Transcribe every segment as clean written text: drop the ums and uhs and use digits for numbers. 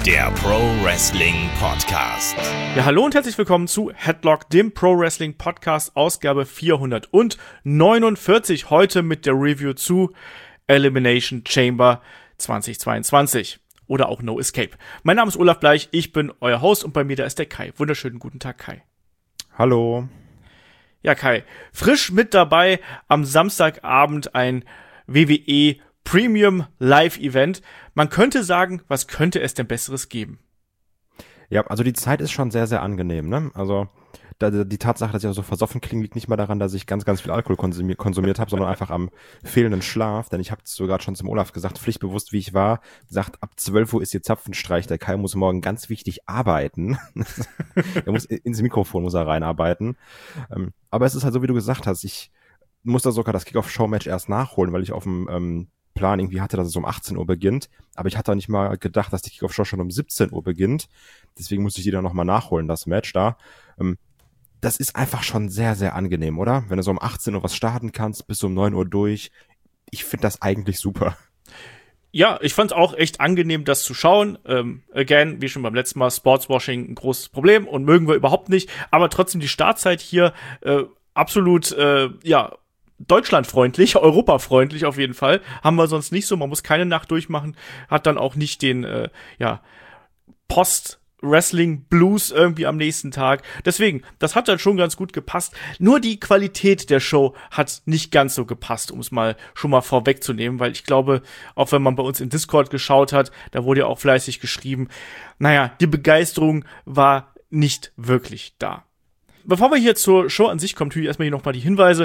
der Pro Wrestling Podcast. Ja, hallo und herzlich willkommen zu Headlock, dem Pro Wrestling Podcast, Ausgabe 449. Heute mit der Review zu Elimination Chamber 2022 oder auch No Escape. Mein Name ist Olaf Bleich, ich bin euer Host und bei mir da ist der Kai. Wunderschönen guten Tag, Kai. Hallo. Ja, Kai, frisch mit dabei am Samstagabend ein WWE Premium Live-Event. Man könnte sagen, was könnte es denn Besseres geben? Ja, also die Zeit ist schon sehr, sehr angenehm, ne? Also die Tatsache, dass ich auch so versoffen klinge, liegt nicht mal daran, dass ich ganz, ganz viel Alkohol konsumiert habe, sondern einfach am fehlenden Schlaf. Denn ich habe es sogar schon zum Olaf gesagt, pflichtbewusst wie ich war, gesagt, ab 12 Uhr ist hier Zapfenstreich. Der Kai muss morgen ganz wichtig arbeiten. Er muss ins Mikrofon reinarbeiten. Aber es ist halt so, wie du gesagt hast, ich muss da sogar das Kickoff-Show-Match erst nachholen, weil ich auf dem Plan irgendwie hatte, dass es um 18 Uhr beginnt. Aber ich hatte auch nicht mal gedacht, dass die Kickoff-Show schon um 17 Uhr beginnt. Deswegen musste ich die dann nochmal nachholen, das Match da. Das ist einfach schon sehr, sehr angenehm, oder? Wenn du so um 18 Uhr was starten kannst, bis um 9 Uhr durch. Ich finde das eigentlich super. Ja, ich fand's auch echt angenehm, das zu schauen. Again, wie schon beim letzten Mal, Sportswashing ein großes Problem und mögen wir überhaupt nicht. Aber trotzdem die Startzeit hier absolut, deutschlandfreundlich, europafreundlich auf jeden Fall. Haben wir sonst nicht so. Man muss keine Nacht durchmachen. Hat dann auch nicht den, Post-Wrestling-Blues irgendwie am nächsten Tag. Deswegen, das hat dann schon ganz gut gepasst. Nur die Qualität der Show hat nicht ganz so gepasst, um es mal schon mal vorwegzunehmen, weil ich glaube, auch wenn man bei uns in Discord geschaut hat, da wurde ja auch fleißig geschrieben, naja, die Begeisterung war nicht wirklich da. Bevor wir hier zur Show an sich kommen, tue ich erstmal hier nochmal die Hinweise.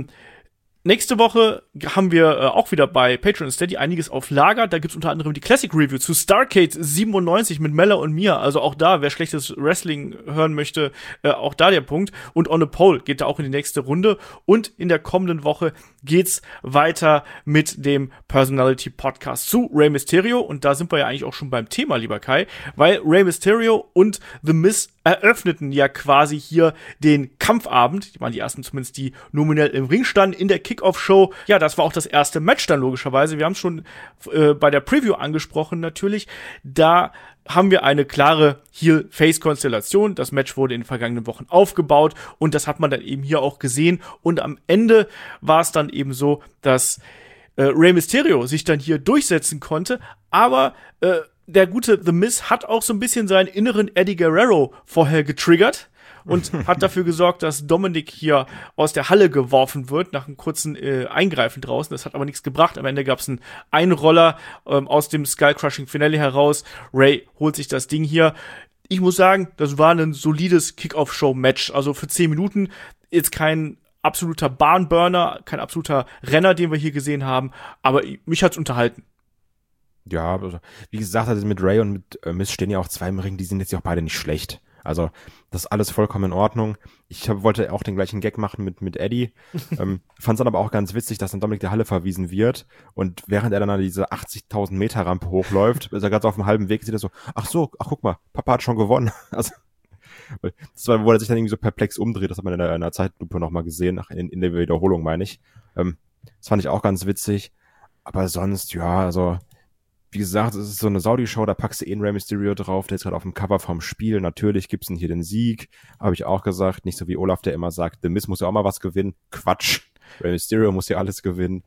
Nächste Woche haben wir auch wieder bei Patreon und Steady einiges auf Lager. Da gibt's unter anderem die Classic Review zu Starrcade 97 mit Mella und mir. Also auch da, wer schlechtes Wrestling hören möchte, auch da der Punkt. Und On a Pole geht da auch in die nächste Runde. Und in der kommenden Woche geht's weiter mit dem Personality Podcast zu Rey Mysterio. Und da sind wir ja eigentlich auch schon beim Thema, lieber Kai. Weil Rey Mysterio und The Miz eröffneten ja quasi hier den Kampfabend. Die waren die ersten zumindest, die nominell im Ring standen in der Kickoff-Show. Ja, das war auch das erste Match dann logischerweise. Wir haben es schon bei der Preview angesprochen natürlich. Da haben wir eine klare Heel-Face-Konstellation. Das Match wurde in den vergangenen Wochen aufgebaut und das hat man dann eben hier auch gesehen. Und am Ende war es dann eben so, dass Rey Mysterio sich dann hier durchsetzen konnte, aber der gute The Miz hat auch so ein bisschen seinen inneren Eddie Guerrero vorher getriggert und hat dafür gesorgt, dass Dominik hier aus der Halle geworfen wird, nach einem kurzen Eingreifen draußen. Das hat aber nichts gebracht. Am Ende gab es einen Einroller aus dem Skull-Crushing Finale heraus. Ray holt sich das Ding hier. Ich muss sagen, das war ein solides Kick-Off-Show-Match. Also für 10 Minuten jetzt kein absoluter Barnburner, kein absoluter Renner, den wir hier gesehen haben. Aber mich hat's unterhalten. Ja, also, wie gesagt, also mit Ray und mit Miz stehen ja auch zwei im Ring, die sind jetzt ja auch beide nicht schlecht. Also, das ist alles vollkommen in Ordnung. Ich wollte auch den gleichen Gag machen mit Eddie. Fand es dann aber auch ganz witzig, dass dann Dominik der Halle verwiesen wird und während er dann an diese 80.000 Meter Rampe hochläuft, ist er ganz auf dem halben Weg, sieht er so, ach guck mal, Papa hat schon gewonnen. Also, das war, wo er sich dann irgendwie so perplex umdreht, das hat man in der Zeitlupe nochmal gesehen, in der Wiederholung meine ich. Das fand ich auch ganz witzig. Aber sonst, ja, also, wie gesagt, es ist so eine Saudi-Show, da packst du einen Rey Mysterio drauf, der ist gerade auf dem Cover vom Spiel. Natürlich gibt's denn hier den Sieg, habe ich auch gesagt. Nicht so wie Olaf, der immer sagt, The Miz muss ja auch mal was gewinnen. Quatsch, Rey Mysterio muss ja alles gewinnen.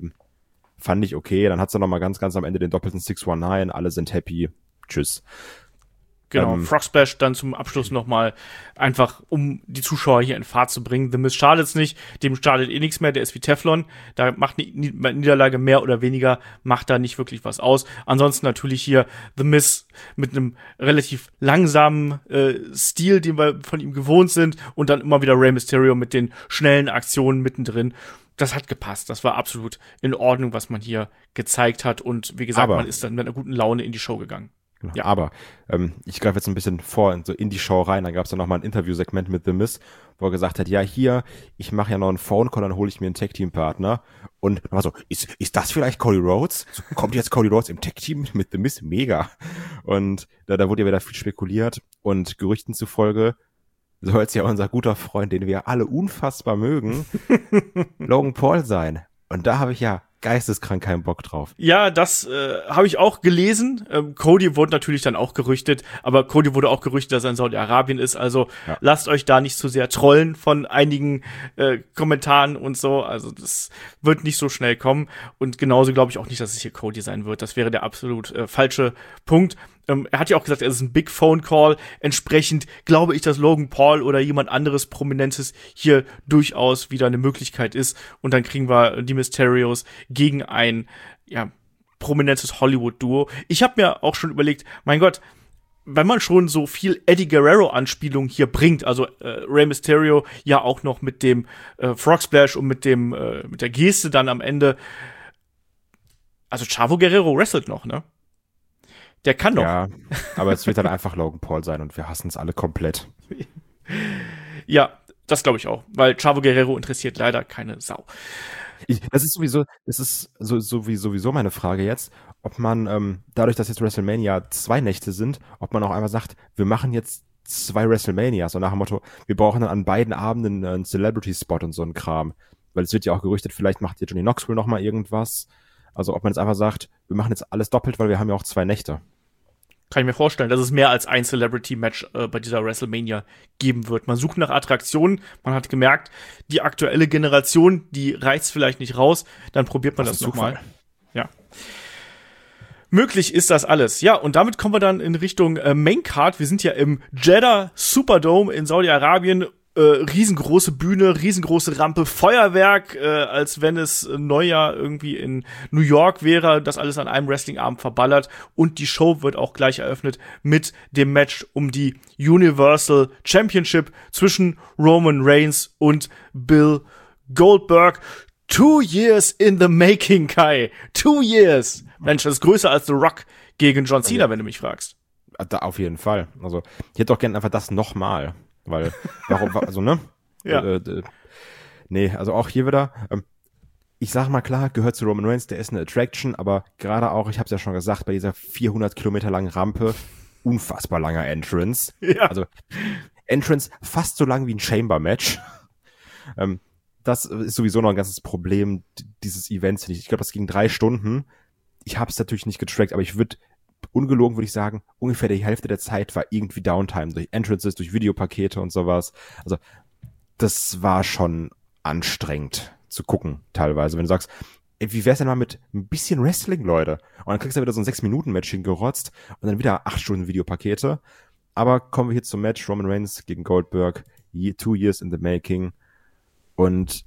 Fand ich okay. Dann hat's dann nochmal ganz, ganz am Ende den doppelten 619. Alle sind happy. Tschüss. Genau, Frog Splash dann zum Abschluss nochmal, einfach um die Zuschauer hier in Fahrt zu bringen. The Miz schadet's nicht, dem schadet eh nichts mehr, der ist wie Teflon. Da macht eine Niederlage mehr oder weniger, macht da nicht wirklich was aus. Ansonsten natürlich hier The Miz mit einem relativ langsamen Stil, den wir von ihm gewohnt sind, und dann immer wieder Rey Mysterio mit den schnellen Aktionen mittendrin. Das hat gepasst, das war absolut in Ordnung, was man hier gezeigt hat, und wie gesagt, man ist dann mit einer guten Laune in die Show gegangen. Genau. Ja, aber ich greife jetzt ein bisschen vor so in die Show rein. Dann gab es dann nochmal ein Interviewsegment mit The Miz, wo er gesagt hat, ja, hier, ich mache ja noch einen Phone-Call, dann hole ich mir einen Tag-Team-Partner. Und dann war so, ist das vielleicht Cody Rhodes? So, kommt jetzt Cody Rhodes im Tag-Team mit The Miz? Mega. Und da wurde ja wieder viel spekuliert. Und Gerüchten zufolge soll es ja unser guter Freund, den wir alle unfassbar mögen, Logan Paul sein. Und da habe ich ja geisteskrank keinen Bock drauf. Ja, das habe ich auch gelesen. Cody wurde natürlich dann auch gerüchtet, aber Cody wurde auch gerüchtet, dass er in Saudi-Arabien ist. Also lasst euch da nicht zu sehr trollen von einigen Kommentaren und so. Also das wird nicht so schnell kommen. Und genauso glaube ich auch nicht, dass es hier Cody sein wird. Das wäre der absolut falsche Punkt. Er hat ja auch gesagt, es ist ein Big Phone Call. Entsprechend glaube ich, dass Logan Paul oder jemand anderes Prominentes hier durchaus wieder eine Möglichkeit ist. Und dann kriegen wir die Mysterios gegen ein prominentes Hollywood-Duo. Ich habe mir auch schon überlegt, mein Gott, wenn man schon so viel Eddie Guerrero-Anspielung hier bringt, also Rey Mysterio ja auch noch mit dem Frog Splash und mit der Geste dann am Ende. Also Chavo Guerrero wrestelt noch, ne? Der kann doch. Ja, aber es wird dann einfach Logan Paul sein und wir hassen es alle komplett. Ja, das glaube ich auch, weil Chavo Guerrero interessiert leider keine Sau. Das ist sowieso meine Frage jetzt, ob man, dadurch, dass jetzt WrestleMania 2 Nächte sind, ob man auch einmal sagt, wir machen jetzt 2 WrestleManias, so nach dem Motto, wir brauchen dann an beiden Abenden einen Celebrity-Spot und so ein Kram. Weil es wird ja auch gerüchtet, vielleicht macht hier Johnny Knoxville noch mal irgendwas. Also ob man jetzt einfach sagt, wir machen jetzt alles doppelt, weil wir haben ja auch 2 Nächte. Kann ich mir vorstellen, dass es mehr als ein Celebrity-Match bei dieser WrestleMania geben wird. Man sucht nach Attraktionen, man hat gemerkt, die aktuelle Generation, die reizt vielleicht nicht raus, dann probiert man das nochmal. Ja. Möglich ist das alles. Ja, und damit kommen wir dann in Richtung Maincard. Wir sind ja im Jeddah Superdome in Saudi-Arabien. Riesengroße Bühne, riesengroße Rampe, Feuerwerk, als wenn es Neujahr irgendwie in New York wäre, das alles an einem Wrestling-Abend verballert und die Show wird auch gleich eröffnet mit dem Match um die Universal Championship zwischen Roman Reigns und Bill Goldberg. 2 years in the making, Kai. 2 years. Mensch, das ist größer als The Rock gegen John Cena, wenn du mich fragst. Da auf jeden Fall. Also, ich hätte doch gerne einfach das nochmal. Weil, warum, also, ne? Ja. Nee, also auch hier wieder, ich sag mal klar, gehört zu Roman Reigns, der ist eine Attraction, aber gerade auch, ich hab's ja schon gesagt, bei dieser 400 Kilometer langen Rampe, unfassbar langer Entrance. Ja. Also, Entrance fast so lang wie ein Chamber-Match. Das ist sowieso noch ein ganzes Problem dieses Events, finde ich. Ich glaube, das ging 3 Stunden. Ich hab's natürlich nicht getrackt, aber ungelogen würde ich sagen, ungefähr die Hälfte der Zeit war irgendwie Downtime durch Entrances, durch Videopakete und sowas. Also das war schon anstrengend zu gucken teilweise. Wenn du sagst, ey, wie wär's denn mal mit ein bisschen Wrestling, Leute? Und dann kriegst du wieder so ein 6-Minuten-Match hingerotzt und dann wieder 8 Stunden Videopakete. Aber kommen wir hier zum Match Roman Reigns gegen Goldberg. 2 years in the making. Und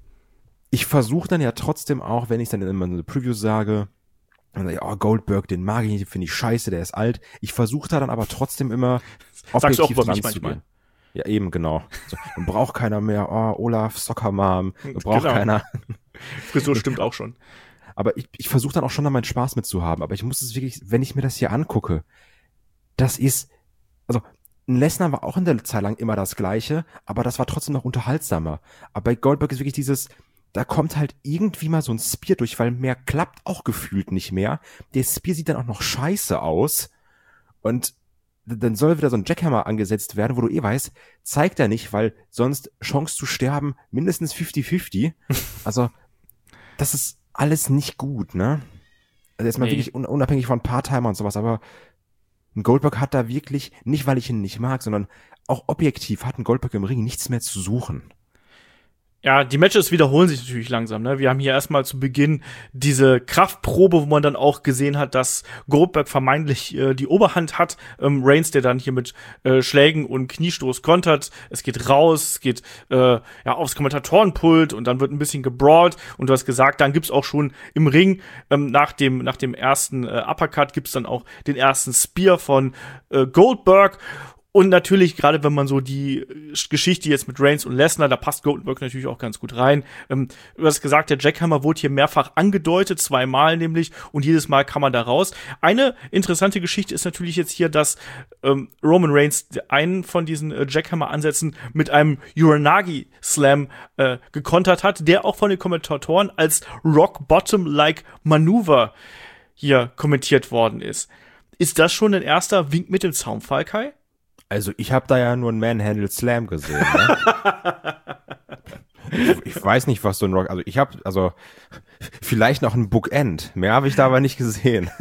ich versuche dann ja trotzdem auch, wenn ich dann immer eine Preview sage, dann sage ich, oh, Goldberg, den mag ich nicht, finde ich scheiße, der ist alt. Ich versuche da dann aber trotzdem immer objektiv dran zu gehen. Ja, eben, genau. So, man braucht keiner mehr, oh, Olaf, Soccer-Mom, braucht keiner. Frisur stimmt auch schon. Aber ich versuche dann auch schon da meinen Spaß mit zu haben. Aber ich muss es wirklich, wenn ich mir das hier angucke, das ist, also, ein Lesnar war auch in der Zeit lang immer das Gleiche, aber das war trotzdem noch unterhaltsamer. Aber bei Goldberg ist wirklich dieses, da kommt halt irgendwie mal so ein Spear durch, weil mehr klappt auch gefühlt nicht mehr. Der Spear sieht dann auch noch scheiße aus. Und dann soll wieder so ein Jackhammer angesetzt werden, wo du weißt, zeigt er nicht, weil sonst Chance zu sterben mindestens 50-50. Also, das ist alles nicht gut, ne? Also jetzt mal wirklich unabhängig von Part-Timer und sowas, aber ein Goldberg hat da wirklich, nicht weil ich ihn nicht mag, sondern auch objektiv hat ein Goldberg im Ring nichts mehr zu suchen. Ja, die Matches wiederholen sich natürlich langsam, ne? Wir haben hier erstmal zu Beginn diese Kraftprobe, wo man dann auch gesehen hat, dass Goldberg vermeintlich die Oberhand hat. Reigns, der dann hier mit Schlägen und Kniestoß kontert. Es geht raus, es geht aufs Kommentatorenpult und dann wird ein bisschen gebrawlt. Und du hast gesagt, dann gibt's auch schon im Ring nach dem ersten Uppercut gibt's dann auch den ersten Spear von Goldberg. Und natürlich, gerade wenn man so die Geschichte jetzt mit Reigns und Lesnar, da passt Goldberg natürlich auch ganz gut rein. Du hast gesagt, der Jackhammer wurde hier mehrfach angedeutet, 2-mal nämlich, und jedes Mal kam man da raus. Eine interessante Geschichte ist natürlich jetzt hier, dass Roman Reigns einen von diesen Jackhammer-Ansätzen mit einem Uranagi-Slam gekontert hat, der auch von den Kommentatoren als Rock-Bottom-like Manöver hier kommentiert worden ist. Ist das schon ein erster Wink mit dem Zaunpfahl, Kai? Also ich habe da ja nur einen Manhandle Slam gesehen. Ne? ich weiß nicht, was so ein Rock. Also vielleicht noch ein Bookend. Mehr habe ich da aber nicht gesehen.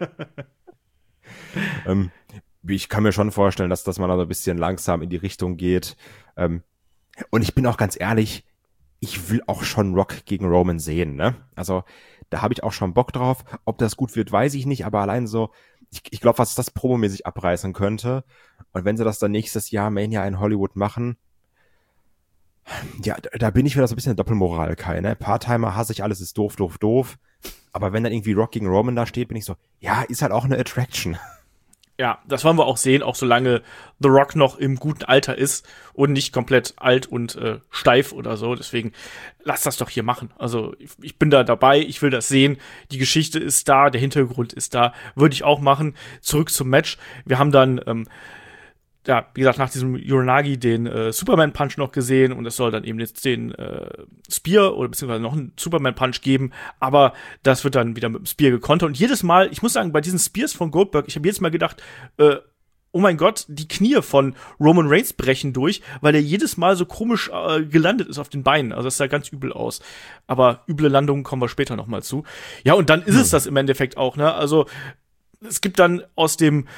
Ich kann mir schon vorstellen, dass man da so ein bisschen langsam in die Richtung geht. Und ich bin auch ganz ehrlich, ich will auch schon Rock gegen Roman sehen, ne? Also, da habe ich auch schon Bock drauf. Ob das gut wird, weiß ich nicht, aber allein so, ich glaube, was das promomäßig abreißen könnte. Und wenn sie das dann nächstes Jahr Mania in Hollywood machen, ja, da bin ich wieder so ein bisschen eine Doppelmoral, Kai, ne? Part-Timer hasse ich, alles ist doof. Aber wenn dann irgendwie Rock gegen Roman da steht, bin ich so, ja, ist halt auch eine Attraction. Ja, das wollen wir auch sehen, auch solange The Rock noch im guten Alter ist und nicht komplett alt und steif oder so. Deswegen lass das doch hier machen. Also ich bin da dabei, ich will das sehen. Die Geschichte ist da, der Hintergrund ist da. Würde ich auch machen. Zurück zum Match. Wir haben dann wie gesagt, nach diesem Uranagi den Superman-Punch noch gesehen und es soll dann eben jetzt den Spear oder beziehungsweise noch einen Superman-Punch geben, aber das wird dann wieder mit dem Spear gekontert. Und jedes Mal, ich muss sagen, bei diesen Spears von Goldberg, ich habe jedes Mal gedacht, oh mein Gott, die Knie von Roman Reigns brechen durch, weil er jedes Mal so komisch gelandet ist auf den Beinen. Also das sah ganz übel aus. Aber üble Landungen kommen wir später noch mal zu. Ja, und dann ist es das im Endeffekt auch, ne? Also es gibt dann aus dem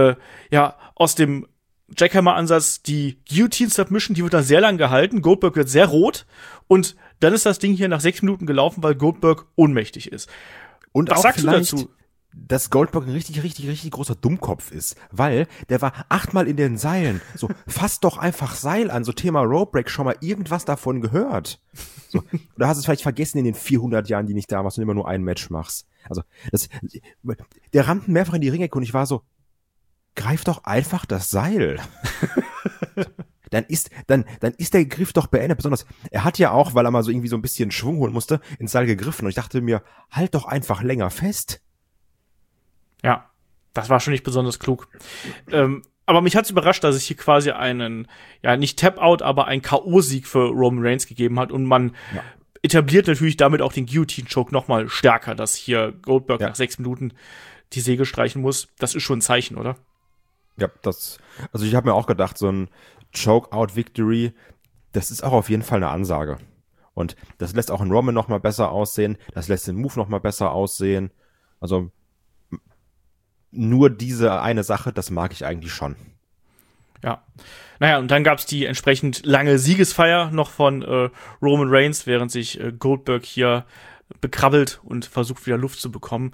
Jackhammer-Ansatz die Guillotine-Submission, die wird dann sehr lang gehalten. Goldberg wird sehr rot und dann ist das Ding hier nach 6 Minuten gelaufen, weil Goldberg ohnmächtig ist. Und was auch sagst du dazu? Dass Goldberg ein richtig großer Dummkopf ist, weil der war 8-mal in den Seilen. So, fass doch einfach Seil an, so Thema Rope Break, schon mal irgendwas davon gehört. So, oder hast du es vielleicht vergessen in den 400 Jahren, die nicht da warst und immer nur ein Match machst. Also, der rannte mehrfach in die Ringecke und ich war so, greif doch einfach das Seil. Dann ist der Griff doch beendet. Besonders, er hat ja auch, weil er mal so irgendwie so ein bisschen Schwung holen musste, ins Seil gegriffen. Und ich dachte mir, halt doch einfach länger fest. Ja, das war schon nicht besonders klug. Aber mich hat's überrascht, dass es hier quasi einen, ja, nicht Tap-Out, aber einen K.O.-Sieg für Roman Reigns gegeben hat. Und man etabliert natürlich damit auch den Guillotine-Choke noch mal stärker, dass hier Goldberg nach 6 Minuten die Säge streichen muss. Das ist schon ein Zeichen, oder? Ja, also ich habe mir auch gedacht, so ein Choke-Out-Victory, das ist auch auf jeden Fall eine Ansage. Und das lässt auch einen Roman noch mal besser aussehen, das lässt den Move noch mal besser aussehen. Also nur diese eine Sache, das mag ich eigentlich schon. Ja. Naja, und dann gab's die entsprechend lange Siegesfeier noch von Roman Reigns, während sich Goldberg hier bekrabbelt und versucht, wieder Luft zu bekommen.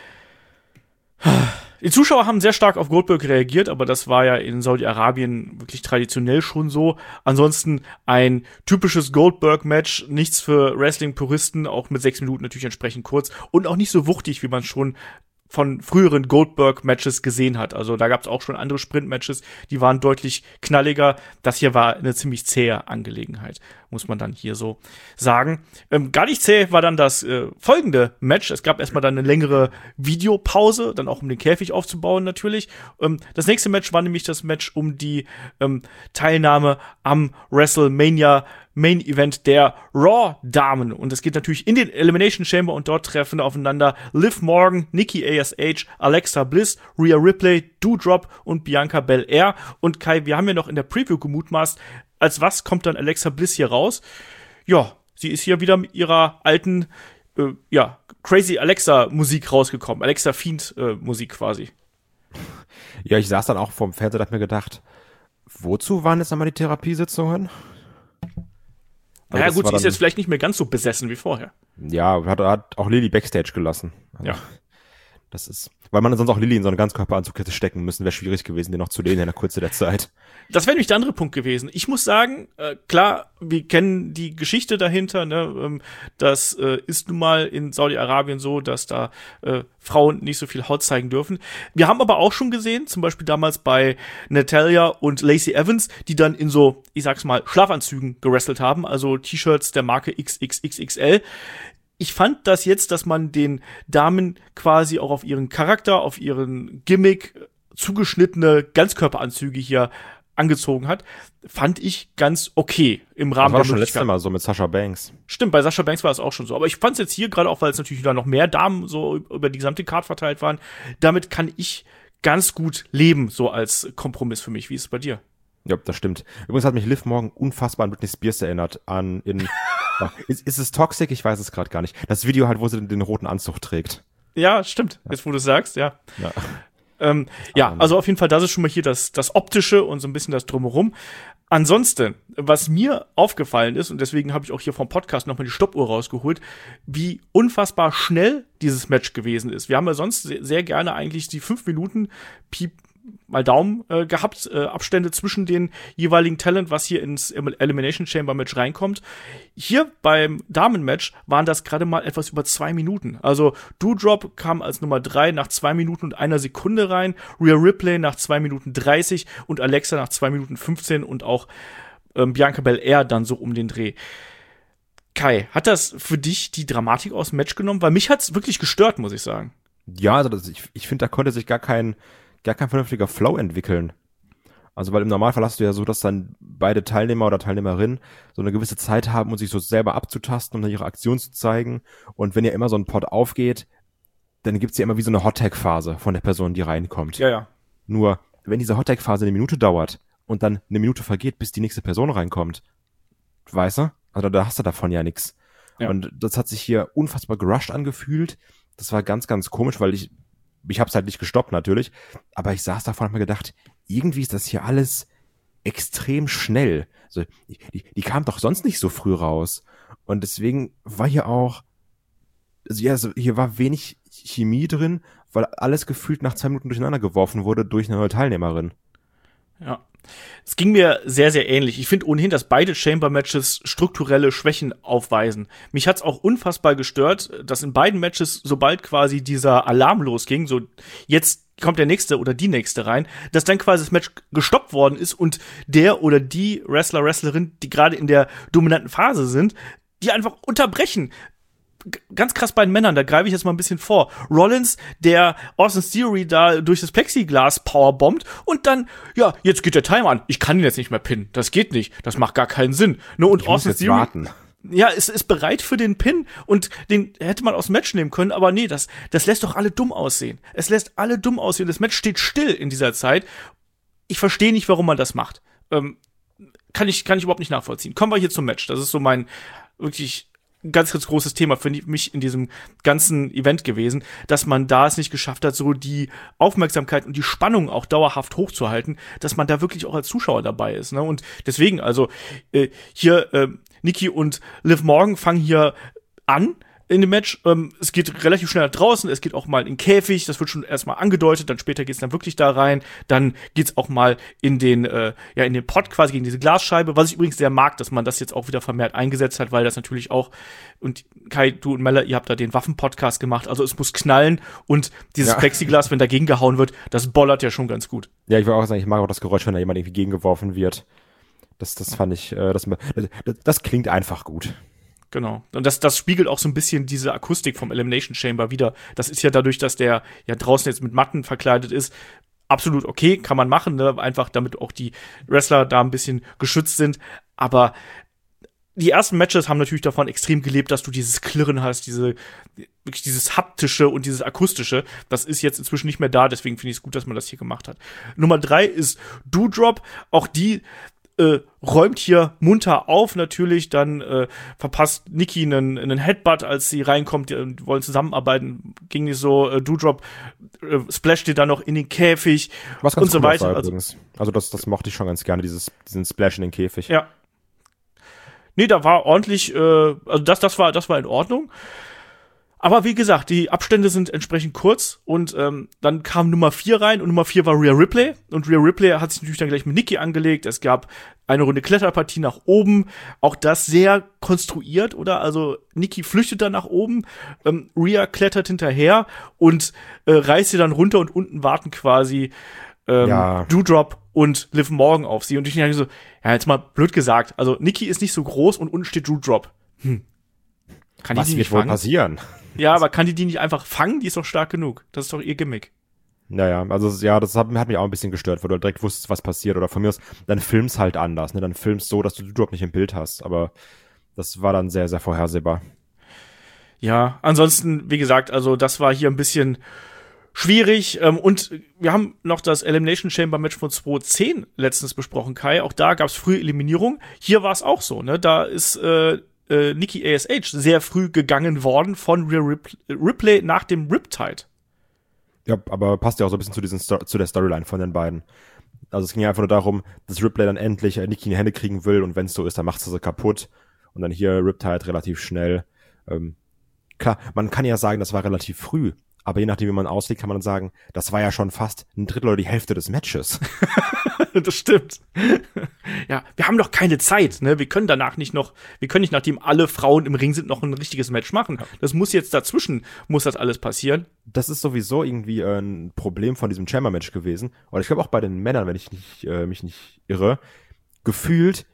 Die Zuschauer haben sehr stark auf Goldberg reagiert, aber das war ja in Saudi-Arabien wirklich traditionell schon so. Ansonsten ein typisches Goldberg-Match, nichts für Wrestling-Puristen, auch mit 6 Minuten natürlich entsprechend kurz und auch nicht so wuchtig, wie man schon von früheren Goldberg-Matches gesehen hat. Also da gab es auch schon andere Sprint-Matches, die waren deutlich knalliger. Das hier war eine ziemlich zähe Angelegenheit, muss man dann hier so sagen. Gar nicht zäh war dann das folgende Match. Es gab erstmal dann eine längere Videopause, dann auch um den Käfig aufzubauen natürlich. Das nächste Match war nämlich das Match um die Teilnahme am WrestleMania Main Event der Raw-Damen. Und es geht natürlich in den Elimination Chamber und dort treffen aufeinander Liv Morgan, Nikki A.S.H., Alexa Bliss, Rhea Ripley, Doudrop und Bianca Belair. Und Kai, wir haben ja noch in der Preview gemutmaßt, als was kommt dann Alexa Bliss hier raus? Ja, sie ist hier wieder mit ihrer alten, Crazy Alexa Musik rausgekommen. Alexa Fiend Musik quasi. Ja, ich saß dann auch vorm Fernseher und hab mir gedacht, wozu waren jetzt nochmal die Therapiesitzungen? Naja gut, sie ist jetzt vielleicht nicht mehr ganz so besessen wie vorher. Ja, hat auch Lilly Backstage gelassen. Also, ja. Das ist, weil man sonst auch Lilly in so eine Ganzkörperanzug hätte stecken müssen, wäre schwierig gewesen, den noch zu lehnen in der Kürze der Zeit. Das wäre nämlich der andere Punkt gewesen. Ich muss sagen, klar, wir kennen die Geschichte dahinter, ne? Das ist nun mal in Saudi-Arabien so, dass da Frauen nicht so viel Haut zeigen dürfen. Wir haben aber auch schon gesehen, zum Beispiel damals bei Natalya und Lacey Evans, die dann in so, ich sag's mal, Schlafanzügen gewrestelt haben, also T-Shirts der Marke XXXXL. Ich fand das jetzt, dass man den Damen quasi auch auf ihren Charakter, auf ihren Gimmick zugeschnittene Ganzkörperanzüge hier angezogen hat, fand ich ganz okay im Rahmen der Möglichkeit. Das war schon letztes Mal so mit Sasha Banks. Stimmt, bei Sasha Banks war es auch schon so. Aber ich fand es jetzt hier, gerade auch, weil es natürlich da noch mehr Damen so über die gesamte Card verteilt waren, damit kann ich ganz gut leben, so als Kompromiss für mich. Wie ist es bei dir? Ja, das stimmt. Übrigens hat mich Liv Morgan unfassbar an Britney Spears erinnert, in Ist es toxic? Ich weiß es gerade gar nicht. Das Video halt, wo sie den roten Anzug trägt. Ja, stimmt. Jetzt, wo du sagst, ja. Ja. Also auf jeden Fall, das ist schon mal hier das Optische und so ein bisschen das Drumherum. Ansonsten, was mir aufgefallen ist, und deswegen habe ich auch hier vom Podcast nochmal die Stoppuhr rausgeholt, wie unfassbar schnell dieses Match gewesen ist. Wir haben ja sonst sehr gerne eigentlich die 5 Minuten mal Daumen gehabt, Abstände zwischen den jeweiligen Talent, was hier ins Elimination Chamber Match reinkommt. Hier beim Damen-Match waren das gerade mal etwas über 2 Minuten. Also Doudrop kam als Nummer 3 nach 2 Minuten und 1 Sekunde rein, Rhea Ripley nach 2 Minuten 30 und Alexa nach 2 Minuten 15 und auch Bianca Belair dann so um den Dreh. Kai, hat das für dich die Dramatik aus dem Match genommen? Weil mich hat's wirklich gestört, muss ich sagen. Ja, also ich finde, da konnte sich gar kein vernünftiger Flow entwickeln. Also, weil im Normalfall hast du ja so, dass dann beide Teilnehmer oder Teilnehmerinnen so eine gewisse Zeit haben, um sich so selber abzutasten, um dann ihre Aktion zu zeigen. Und wenn ja immer so ein Pod aufgeht, dann gibt's ja immer wie so eine Hot-Tag-Phase von der Person, die reinkommt. Ja. Nur, wenn diese Hot-Tag-Phase 1 Minute dauert und dann 1 Minute vergeht, bis die nächste Person reinkommt, weißt du? Also da hast du davon ja nichts. Ja. Und das hat sich hier unfassbar gerusht angefühlt. Das war ganz, ganz komisch, weil ich hab's halt nicht gestoppt natürlich, aber ich saß davor und hab mir gedacht, irgendwie ist das hier alles extrem schnell. Also die kam doch sonst nicht so früh raus. Und deswegen war hier auch, also hier war wenig Chemie drin, weil alles gefühlt nach 2 Minuten durcheinander geworfen wurde durch eine neue Teilnehmerin. Ja. Es ging mir sehr, sehr ähnlich. Ich finde ohnehin, dass beide Chamber-Matches strukturelle Schwächen aufweisen. Mich hat's auch unfassbar gestört, dass in beiden Matches, sobald quasi dieser Alarm losging, so jetzt kommt der Nächste oder die Nächste rein, dass dann quasi das Match gestoppt worden ist und der oder die Wrestler, Wrestlerin, die gerade in der dominanten Phase sind, die einfach unterbrechen. Ganz krass bei den Männern, da greife ich jetzt mal ein bisschen vor. Rollins, der Austin Theory da durch das Plexiglas powerbombt und dann, ja, jetzt geht der Timer an. Ich kann ihn jetzt nicht mehr pinnen. Das geht nicht. Das macht gar keinen Sinn. Ne, und ich muss jetzt warten. Ja, ist bereit für den Pin und den hätte man aus dem Match nehmen können, aber nee, das lässt doch alle dumm aussehen. Es lässt alle dumm aussehen. Das Match steht still in dieser Zeit. Ich verstehe nicht, warum man das macht. Kann ich überhaupt nicht nachvollziehen. Kommen wir hier zum Match. Das ist so mein wirklich ganz, ganz großes Thema für mich in diesem ganzen Event gewesen, dass man da es nicht geschafft hat, so die Aufmerksamkeit und die Spannung auch dauerhaft hochzuhalten, dass man da wirklich auch als Zuschauer dabei ist. Ne? Und deswegen, also hier Nikki und Liv Morgan fangen hier an in dem Match. Es geht relativ schnell nach draußen, es geht auch mal in den Käfig, das wird schon erstmal angedeutet, dann später geht's dann wirklich da rein, dann geht's auch mal in den Pod quasi gegen diese Glasscheibe, was ich übrigens sehr mag, dass man das jetzt auch wieder vermehrt eingesetzt hat, weil das natürlich auch, und Kai, du und Mella, ihr habt da den Waffen-Podcast gemacht, also es muss knallen und dieses Plexiglas, wenn dagegen gehauen wird, das bollert ja schon ganz gut. Ja, ich will auch sagen, ich mag auch das Geräusch, wenn da jemand irgendwie gegengeworfen wird. Das fand ich, das klingt einfach gut. Genau. Und das spiegelt auch so ein bisschen diese Akustik vom Elimination Chamber wieder. Das ist ja dadurch, dass der ja draußen jetzt mit Matten verkleidet ist, absolut okay, kann man machen, ne? Einfach damit auch die Wrestler da ein bisschen geschützt sind. Aber die ersten Matches haben natürlich davon extrem gelebt, dass du dieses Klirren hast, wirklich dieses haptische und dieses akustische. Das ist jetzt inzwischen nicht mehr da, deswegen finde ich es gut, dass man das hier gemacht hat. Nummer 3 ist Doudrop. Auch die räumt hier munter auf natürlich, dann verpasst Nikki einen Headbutt, als sie reinkommt, die wollen zusammenarbeiten, ging nicht so, Doudrop splasht ihr dann noch in den Käfig was ganz und so cool weiter. War, übrigens. Also das mochte ich schon ganz gerne, diesen Splash in den Käfig. Ja. Nee, da war ordentlich, also das war in Ordnung. Aber wie gesagt, die Abstände sind entsprechend kurz und dann kam Nummer 4 rein und Nummer 4 war Rhea Ripley und Rhea Ripley hat sich natürlich dann gleich mit Nikki angelegt. Es gab eine Runde Kletterpartie nach oben, auch das sehr konstruiert, oder? Also Nikki flüchtet dann nach oben, Rhea klettert hinterher und reißt sie dann runter und unten warten quasi Doudrop und Liv Morgan auf sie. Und ich denke so, ja, jetzt mal blöd gesagt, also Nikki ist nicht so groß und unten steht Doudrop. Kann was die wird nicht wohl fangen? passieren? Ja, aber kann die nicht einfach fangen? Die ist doch stark genug. Das ist doch ihr Gimmick. Naja, also ja, das hat mich auch ein bisschen gestört, weil du direkt wusstest, was passiert. Oder von mir aus, dann filmst halt anders. Ne? Dann filmst so, dass du Doudrop nicht im Bild hast. Aber das war dann sehr, sehr vorhersehbar. Ja, ansonsten, wie gesagt, also das war hier ein bisschen schwierig. Und wir haben noch das Elimination Chamber Match von 2010 letztens besprochen, Kai. Auch da gab es frühe Eliminierung. Hier war es auch so. Ne? Da ist Nikki ASH sehr früh gegangen worden von Rhea Ripley nach dem Riptide. Ja, aber passt ja auch so ein bisschen zu der Storyline von den beiden. Also es ging ja einfach nur darum, dass Ripley dann endlich Nikki in die Hände kriegen will und wenn es so ist, dann macht sie kaputt. Und dann hier Riptide relativ schnell. Klar, man kann ja sagen, das war relativ früh. Aber je nachdem, wie man auslegt, kann man dann sagen, das war ja schon fast ein Drittel oder die Hälfte des Matches. Das stimmt. Ja, wir haben doch keine Zeit, ne? Wir können nicht, nachdem alle Frauen im Ring sind, noch ein richtiges Match machen. Das muss jetzt dazwischen, muss das alles passieren. Das ist sowieso irgendwie ein Problem von diesem Chamber-Match gewesen. Und ich glaube auch bei den Männern, wenn ich mich nicht irre, gefühlt,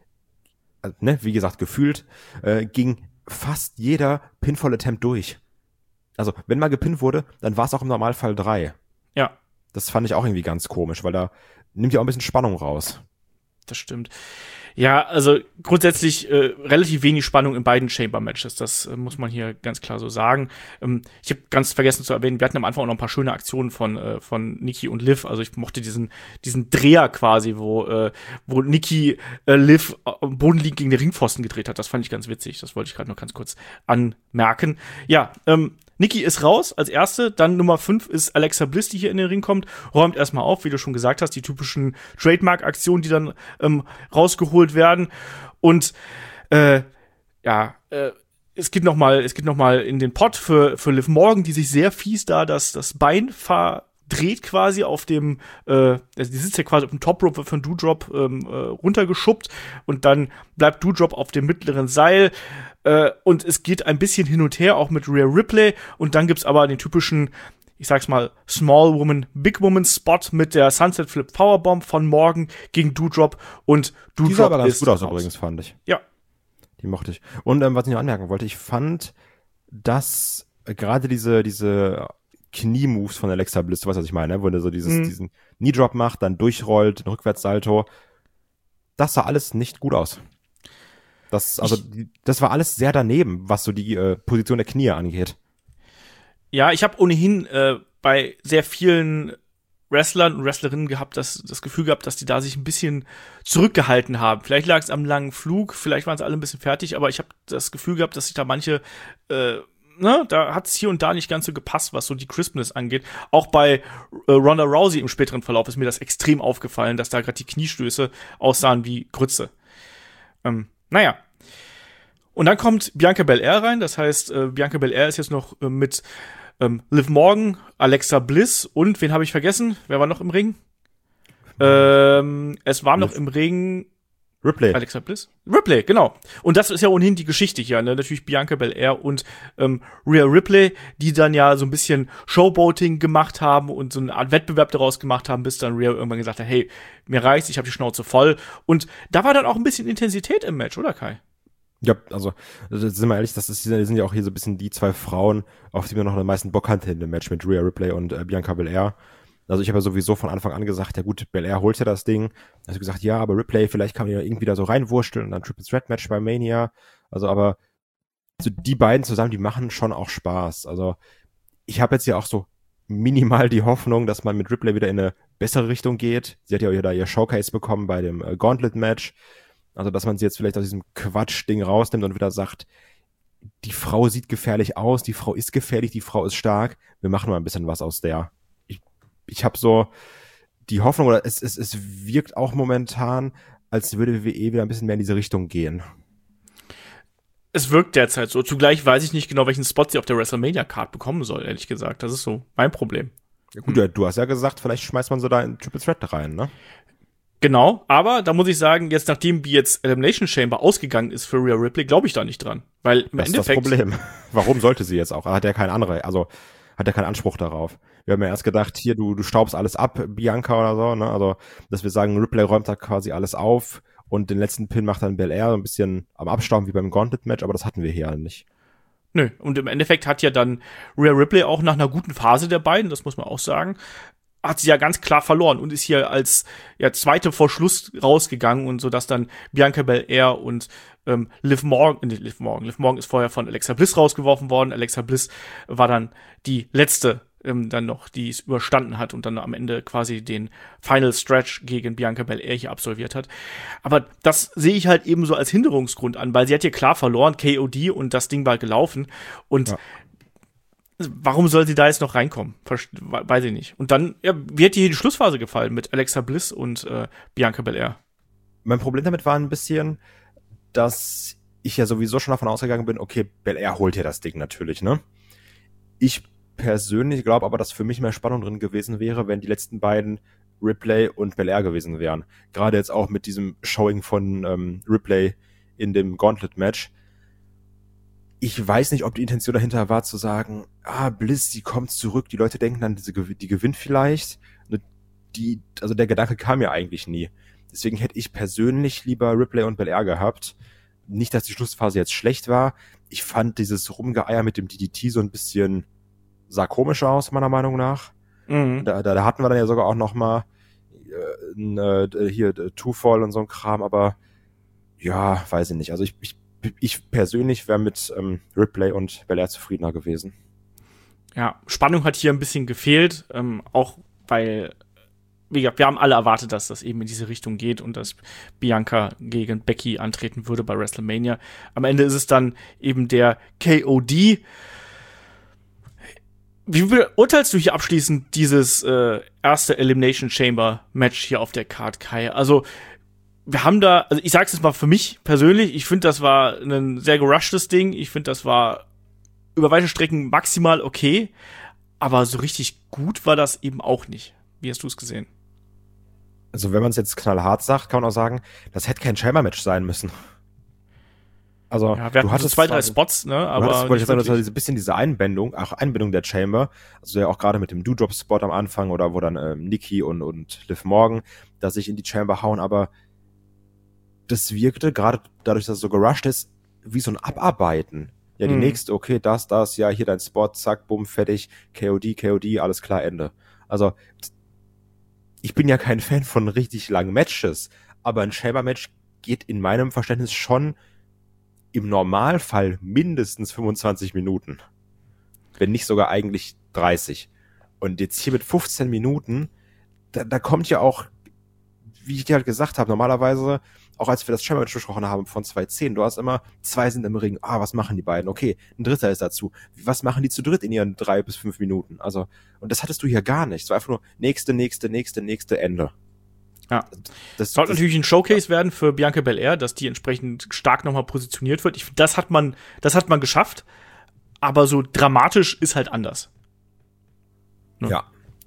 ging fast jeder Pinfall-Attempt durch. Also, wenn mal gepinnt wurde, dann war es auch im Normalfall 3. Ja. Das fand ich auch irgendwie ganz komisch, weil da nimmt ja auch ein bisschen Spannung raus. Das stimmt. Ja, also grundsätzlich relativ wenig Spannung in beiden Chamber-Matches. Das muss man hier ganz klar so sagen. Ich habe ganz vergessen zu erwähnen, wir hatten am Anfang auch noch ein paar schöne Aktionen von Nikki und Liv. Also ich mochte diesen Dreher quasi, wo Nikki Liv am Boden liegend gegen den Ringpfosten gedreht hat. Das fand ich ganz witzig. Das wollte ich gerade noch ganz kurz anmerken. Ja, Nikki ist raus als Erste, dann Nummer 5 ist Alexa Bliss, die hier in den Ring kommt, räumt erstmal auf, wie du schon gesagt hast, die typischen Trademark-Aktionen, die dann rausgeholt werden. Und es geht noch mal in den Pot für Liv Morgan, die sich sehr fies da das Bein verdreht quasi auf dem, die sitzt ja quasi auf dem Top Rope, wird von Doudrop runtergeschubbt und dann bleibt Doudrop auf dem mittleren Seil. Und es geht ein bisschen hin und her, auch mit Rhea Ripley. Und dann gibt's aber den typischen, ich sag's mal, Small Woman, Big Woman Spot mit der Sunset Flip Powerbomb von Morgan gegen Doudrop. Und Doudrop die sah aber ganz ist gut aus raus. Übrigens, fand ich. Ja. Die mochte ich. Und was ich noch anmerken wollte, ich fand, dass gerade diese Knie-Moves von Alexa Bliss, du weißt, was ich meine, ne? Wo er so diesen Knee-Drop macht, dann durchrollt, ein Rückwärtssalto. Das sah alles nicht gut aus. Das war alles sehr daneben, was so die Position der Knie angeht. Ja, ich habe ohnehin bei sehr vielen Wrestlern und Wrestlerinnen das Gefühl gehabt, dass die da sich ein bisschen zurückgehalten haben. Vielleicht lag es am langen Flug, vielleicht waren sie alle ein bisschen fertig, aber ich habe das Gefühl gehabt, dass sich da manche da hat es hier und da nicht ganz so gepasst, was so die Crispness angeht. Auch bei Ronda Rousey im späteren Verlauf ist mir das extrem aufgefallen, dass da gerade die Kniestöße aussahen wie Grütze. Naja. Und dann kommt Bianca Belair rein. Das heißt, Bianca Belair ist jetzt noch mit Liv Morgan, Alexa Bliss und wen habe ich vergessen? Wer war noch im Ring? Es war noch im Ring Ripley. Alexa Bliss? Ripley, genau. Und das ist ja ohnehin die Geschichte hier, ne? Natürlich Bianca Belair und Rhea Ripley, die dann ja so ein bisschen Showboating gemacht haben und so eine Art Wettbewerb daraus gemacht haben, bis dann Rhea irgendwann gesagt hat, hey, mir reicht's, ich habe die Schnauze voll. Und da war dann auch ein bisschen Intensität im Match, oder Kai? Ja, also sind wir ehrlich, das sind ja auch hier so ein bisschen die zwei Frauen, auf die wir noch am meisten Bock hatten in dem Match mit Rhea Ripley und Bianca Belair. Also ich habe ja sowieso von Anfang an gesagt, ja gut, Belair holt ja das Ding. Also gesagt, ja, aber Ripley, vielleicht kann man ja irgendwie da so reinwursteln und dann Triple Threat Match bei Mania. Also aber so die beiden zusammen, die machen schon auch Spaß. Also ich habe jetzt ja auch so minimal die Hoffnung, dass man mit Ripley wieder in eine bessere Richtung geht. Sie hat ja auch da ihr Showcase bekommen bei dem Gauntlet Match. Also dass man sie jetzt vielleicht aus diesem Quatsch-Ding rausnimmt und wieder sagt, die Frau sieht gefährlich aus, die Frau ist gefährlich, die Frau ist stark. Wir machen mal ein bisschen was aus der. Ich habe so die Hoffnung, oder es wirkt auch momentan, als würde WWE wieder ein bisschen mehr in diese Richtung gehen. Es wirkt derzeit so. Zugleich weiß ich nicht genau, welchen Spot sie auf der WrestleMania-Card bekommen soll, ehrlich gesagt. Das ist so mein Problem. Ja, gut, du hast ja gesagt, vielleicht schmeißt man so da in Triple Threat rein, ne? Genau, aber da muss ich sagen, jetzt nachdem wie jetzt Elimination Chamber ausgegangen ist für Rhea Ripley, glaube ich da nicht dran. Weil im das Endeffekt. Das ist das Problem. Warum sollte sie jetzt auch? Hat ja keinen Anspruch darauf. Wir haben ja erst gedacht, hier, du staubst alles ab, Bianca oder so, ne? Also, dass wir sagen, Ripley räumt da quasi alles auf und den letzten Pin macht dann Belair so ein bisschen am Abstauben wie beim Gauntlet-Match, aber das hatten wir hier ja nicht. Nö, und im Endeffekt hat ja dann Rhea Ripley auch nach einer guten Phase der beiden, das muss man auch sagen, hat sie ja ganz klar verloren und ist hier als zweite vor Schluss rausgegangen und so, dass dann Bianca Belair und Liv Morgan ist vorher von Alexa Bliss rausgeworfen worden. Alexa Bliss war dann die letzte dann noch dies überstanden hat und dann am Ende quasi den Final Stretch gegen Bianca Belair hier absolviert hat. Aber das sehe ich halt eben so als Hinderungsgrund an, weil sie hat hier klar verloren, KOD, und das Ding war gelaufen. Und warum soll sie da jetzt noch reinkommen? Weiß ich nicht. Und dann, wie hat dir hier die Schlussphase gefallen mit Alexa Bliss und Bianca Belair? Mein Problem damit war ein bisschen, dass ich ja sowieso schon davon ausgegangen bin, okay, Belair holt ja das Ding natürlich, ne? Ich persönlich glaube aber, dass für mich mehr Spannung drin gewesen wäre, wenn die letzten beiden Ripley und Belair gewesen wären. Gerade jetzt auch mit diesem Showing von Ripley in dem Gauntlet-Match. Ich weiß nicht, ob die Intention dahinter war, zu sagen, Bliss, die kommt zurück, die Leute denken dann, die gewinnt vielleicht. Also der Gedanke kam mir eigentlich nie. Deswegen hätte ich persönlich lieber Ripley und Belair gehabt. Nicht, dass die Schlussphase jetzt schlecht war. Ich fand dieses Rumgeeier mit dem DDT so ein bisschen sah komisch aus, meiner Meinung nach. Mhm. Da hatten wir dann ja sogar auch noch mal hier Two-Fall und so ein Kram, aber ja, weiß ich nicht. Also ich persönlich wäre mit Ripley und Belair zufriedener gewesen. Ja, Spannung hat hier ein bisschen gefehlt, auch weil, wie gesagt, wir haben alle erwartet, dass das eben in diese Richtung geht und dass Bianca gegen Becky antreten würde bei WrestleMania. Am Ende ist es dann eben der KOD. Wie beurteilst du hier abschließend dieses erste Elimination Chamber Match hier auf der Card, Kai? Also, wir haben da, also ich sag's jetzt mal für mich persönlich, ich finde, das war ein sehr gerushtes Ding. Ich finde, das war über weite Strecken maximal okay, aber so richtig gut war das eben auch nicht. Wie hast du es gesehen? Also, wenn man es jetzt knallhart sagt, kann man auch sagen, das hätte kein Chamber-Match sein müssen. Also, ja, wir hatten so 2-3 Spots, ne, aber du hattest, wollte ich sagen, das war ein bisschen diese Einbindung der Chamber, also ja auch gerade mit dem Doudrop-Spot am Anfang oder wo dann Nikki und Liv Morgan da sich in die Chamber hauen, aber das wirkte, gerade dadurch, dass es so gerusht ist, wie so ein Abarbeiten. Ja, die nächste, okay, das, ja, hier dein Spot, zack, bumm, fertig, KOD, alles klar, Ende. Also, ich bin ja kein Fan von richtig langen Matches, aber ein Chamber-Match geht in meinem Verständnis schon im Normalfall mindestens 25 Minuten. Wenn nicht sogar eigentlich 30. Und jetzt hier mit 15 Minuten, da kommt ja auch, wie ich dir halt gesagt habe, normalerweise, auch als wir das Chamber-Match besprochen haben von 2.10, du hast immer, 2 sind im Ring, was machen die beiden? Okay, ein dritter ist dazu. Was machen die zu dritt in ihren 3 bis 5 Minuten? Also, und das hattest du hier gar nicht. Es war einfach nur nächste, Ende. Ja, das sollte natürlich ein Showcase werden für Bianca Belair, dass die entsprechend stark nochmal positioniert wird. Das hat man geschafft, aber so dramatisch ist halt anders. Ne? Ja.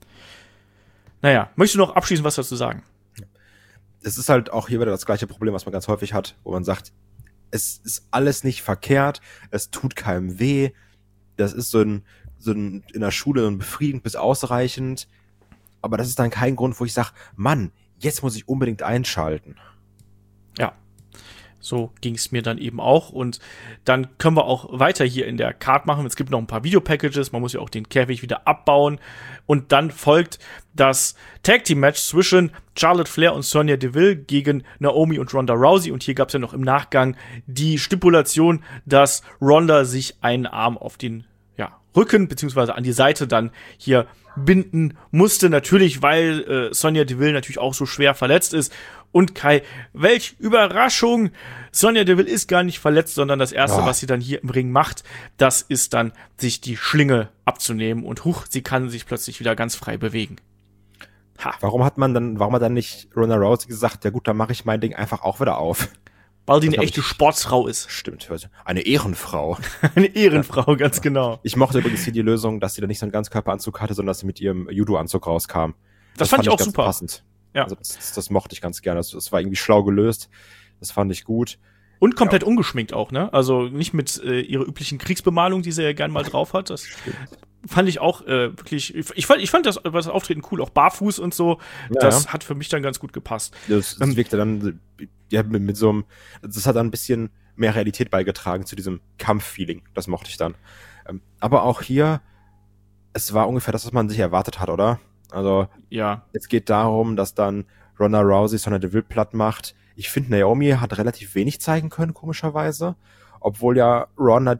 Naja, möchtest du noch abschließend was dazu sagen? Es ist halt auch hier wieder das gleiche Problem, was man ganz häufig hat, wo man sagt, es ist alles nicht verkehrt, es tut keinem weh, das ist so ein in der Schule ein befriedigend bis ausreichend, aber das ist dann kein Grund, wo ich sage, Mann, jetzt muss ich unbedingt einschalten. Ja, so ging es mir dann eben auch. Und dann können wir auch weiter hier in der Card machen. Es gibt noch ein paar Videopackages. Man muss ja auch den Käfig wieder abbauen. Und dann folgt das Tag-Team-Match zwischen Charlotte Flair und Sonya Deville gegen Naomi und Ronda Rousey. Und hier gab es ja noch im Nachgang die Stipulation, dass Ronda sich einen Arm auf den Rücken beziehungsweise an die Seite dann hier binden musste, natürlich, weil Sonya Deville natürlich auch so schwer verletzt ist. Und Kai, welch Überraschung! Sonya Deville ist gar nicht verletzt, sondern das Erste, was sie dann hier im Ring macht, das ist dann, sich die Schlinge abzunehmen und sie kann sich plötzlich wieder ganz frei bewegen. Warum hat dann nicht Ronda Rousey gesagt, ja gut, dann mache ich mein Ding einfach auch wieder auf? Weil die eine echte Sportsfrau ist. Stimmt, eine Ehrenfrau. Eine Ehrenfrau, ganz genau. Ich mochte übrigens hier die Lösung, dass sie da nicht so einen Ganzkörperanzug hatte, sondern dass sie mit ihrem Judo-Anzug rauskam. Das fand ich auch super. Passend. Ja. Also das mochte ich ganz gerne. Das war irgendwie schlau gelöst. Das fand ich gut. Und komplett ungeschminkt auch, ne? Also nicht mit ihrer üblichen Kriegsbemalung, die sie ja gern mal drauf hat. Das fand ich auch wirklich, ich fand das Auftreten cool, auch barfuß und so. Ja, das hat für mich dann ganz gut gepasst. Das wirkte dann mit so einem, das hat dann ein bisschen mehr Realität beigetragen zu diesem Kampffeeling. Das mochte ich dann. Aber auch hier, es war ungefähr das, was man sich erwartet hat, oder? Also, ja. Es geht darum, dass dann Ronda Rousey Sonya Deville platt macht. Ich finde, Naomi hat relativ wenig zeigen können, komischerweise. Obwohl ja Ronda die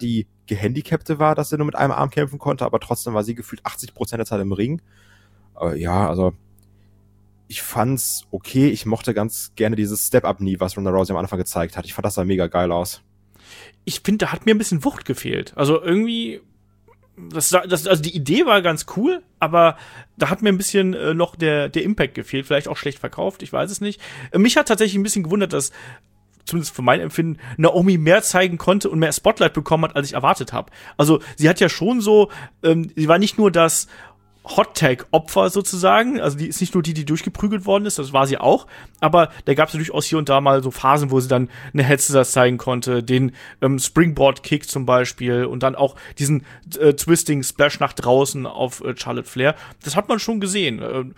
Gehandicapte war, dass er nur mit einem Arm kämpfen konnte, aber trotzdem war sie gefühlt 80% der Zeit im Ring. Ja, also ich fand's okay. Ich mochte ganz gerne dieses Step-Up-Knee, was Ronda Rousey am Anfang gezeigt hat. Ich fand das sah mega geil aus. Ich finde, da hat mir ein bisschen Wucht gefehlt. Also irgendwie, also die Idee war ganz cool, aber da hat mir ein bisschen noch der Impact gefehlt. Vielleicht auch schlecht verkauft, ich weiß es nicht. Mich hat tatsächlich ein bisschen gewundert, dass zumindest für mein Empfinden, Naomi mehr zeigen konnte und mehr Spotlight bekommen hat, als ich erwartet habe. Also sie hat ja schon so, sie war nicht nur das Hot-Tag-Opfer sozusagen, also die ist nicht nur die durchgeprügelt worden ist, das war sie auch, aber da gab es durchaus hier und da mal so Phasen, wo sie dann eine Headschissers zeigen konnte, den Springboard-Kick zum Beispiel und dann auch diesen Twisting-Splash nach draußen auf Charlotte Flair. Das hat man schon gesehen.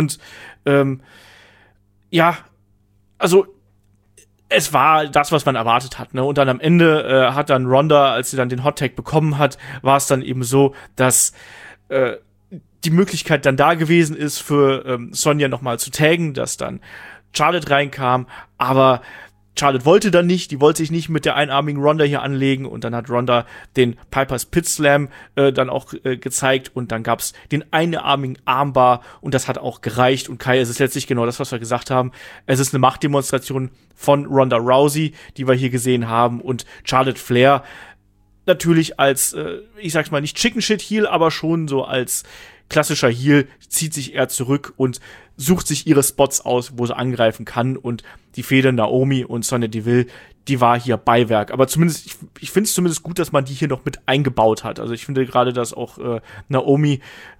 Ja, also es war das, was man erwartet hat, ne? Und dann am Ende hat dann Ronda, als sie dann den Hot Tag bekommen hat, war es dann eben so, dass die Möglichkeit dann da gewesen ist, für Sonja nochmal zu taggen, dass dann Charlotte reinkam, aber Charlotte wollte dann nicht, die wollte sich nicht mit der einarmigen Ronda hier anlegen und dann hat Ronda den Piper's Pit Slam dann auch gezeigt und dann gab's den einarmigen Armbar und das hat auch gereicht und Kai, es ist letztlich genau das, was wir gesagt haben. Es ist eine Machtdemonstration von Ronda Rousey, die wir hier gesehen haben und Charlotte Flair natürlich als, ich sag's mal nicht Chicken Shit Heel, aber schon so als klassischer Heel zieht sich eher zurück und sucht sich ihre Spots aus, wo sie angreifen kann und die Fehde Naomi und Sonya Deville, die war hier Beiwerk. Aber zumindest, ich finde es zumindest gut, dass man die hier noch mit eingebaut hat. Also ich finde gerade, dass auch Naomi,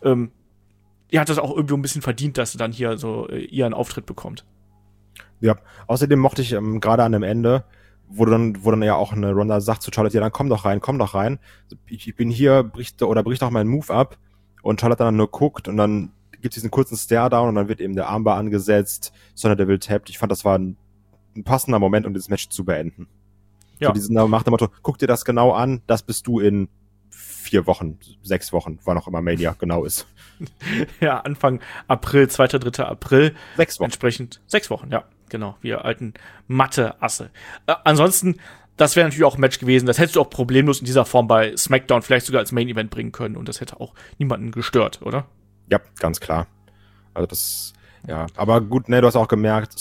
die hat das auch irgendwie ein bisschen verdient, dass sie dann hier so ihren Auftritt bekommt. Ja, außerdem mochte ich gerade an dem Ende, wo dann ja auch eine Ronda sagt zu Charlotte, ja dann komm doch rein. Ich bin hier, brich doch meinen Move ab. Und Charlotte dann nur guckt und dann gibt's diesen kurzen Stare-Down und dann wird eben der Armbar angesetzt, Sonya Deville tappt. Ich fand, das war ein passender Moment, um dieses Match zu beenden. Ja. So nach dem Motto, guck dir das genau an, das bist du in 4 Wochen, 6 Wochen, wann auch immer Mania genau ist. Ja, Anfang April, 2., 3. April. 6 Wochen. Entsprechend 6 Wochen, ja, genau. Wir alten Mathe-Asse. Ansonsten, das wäre natürlich auch ein Match gewesen, das hättest du auch problemlos in dieser Form bei SmackDown vielleicht sogar als Main-Event bringen können und das hätte auch niemanden gestört, oder? Ja, ganz klar. Also das, ja, aber gut, ne, du hast auch gemerkt,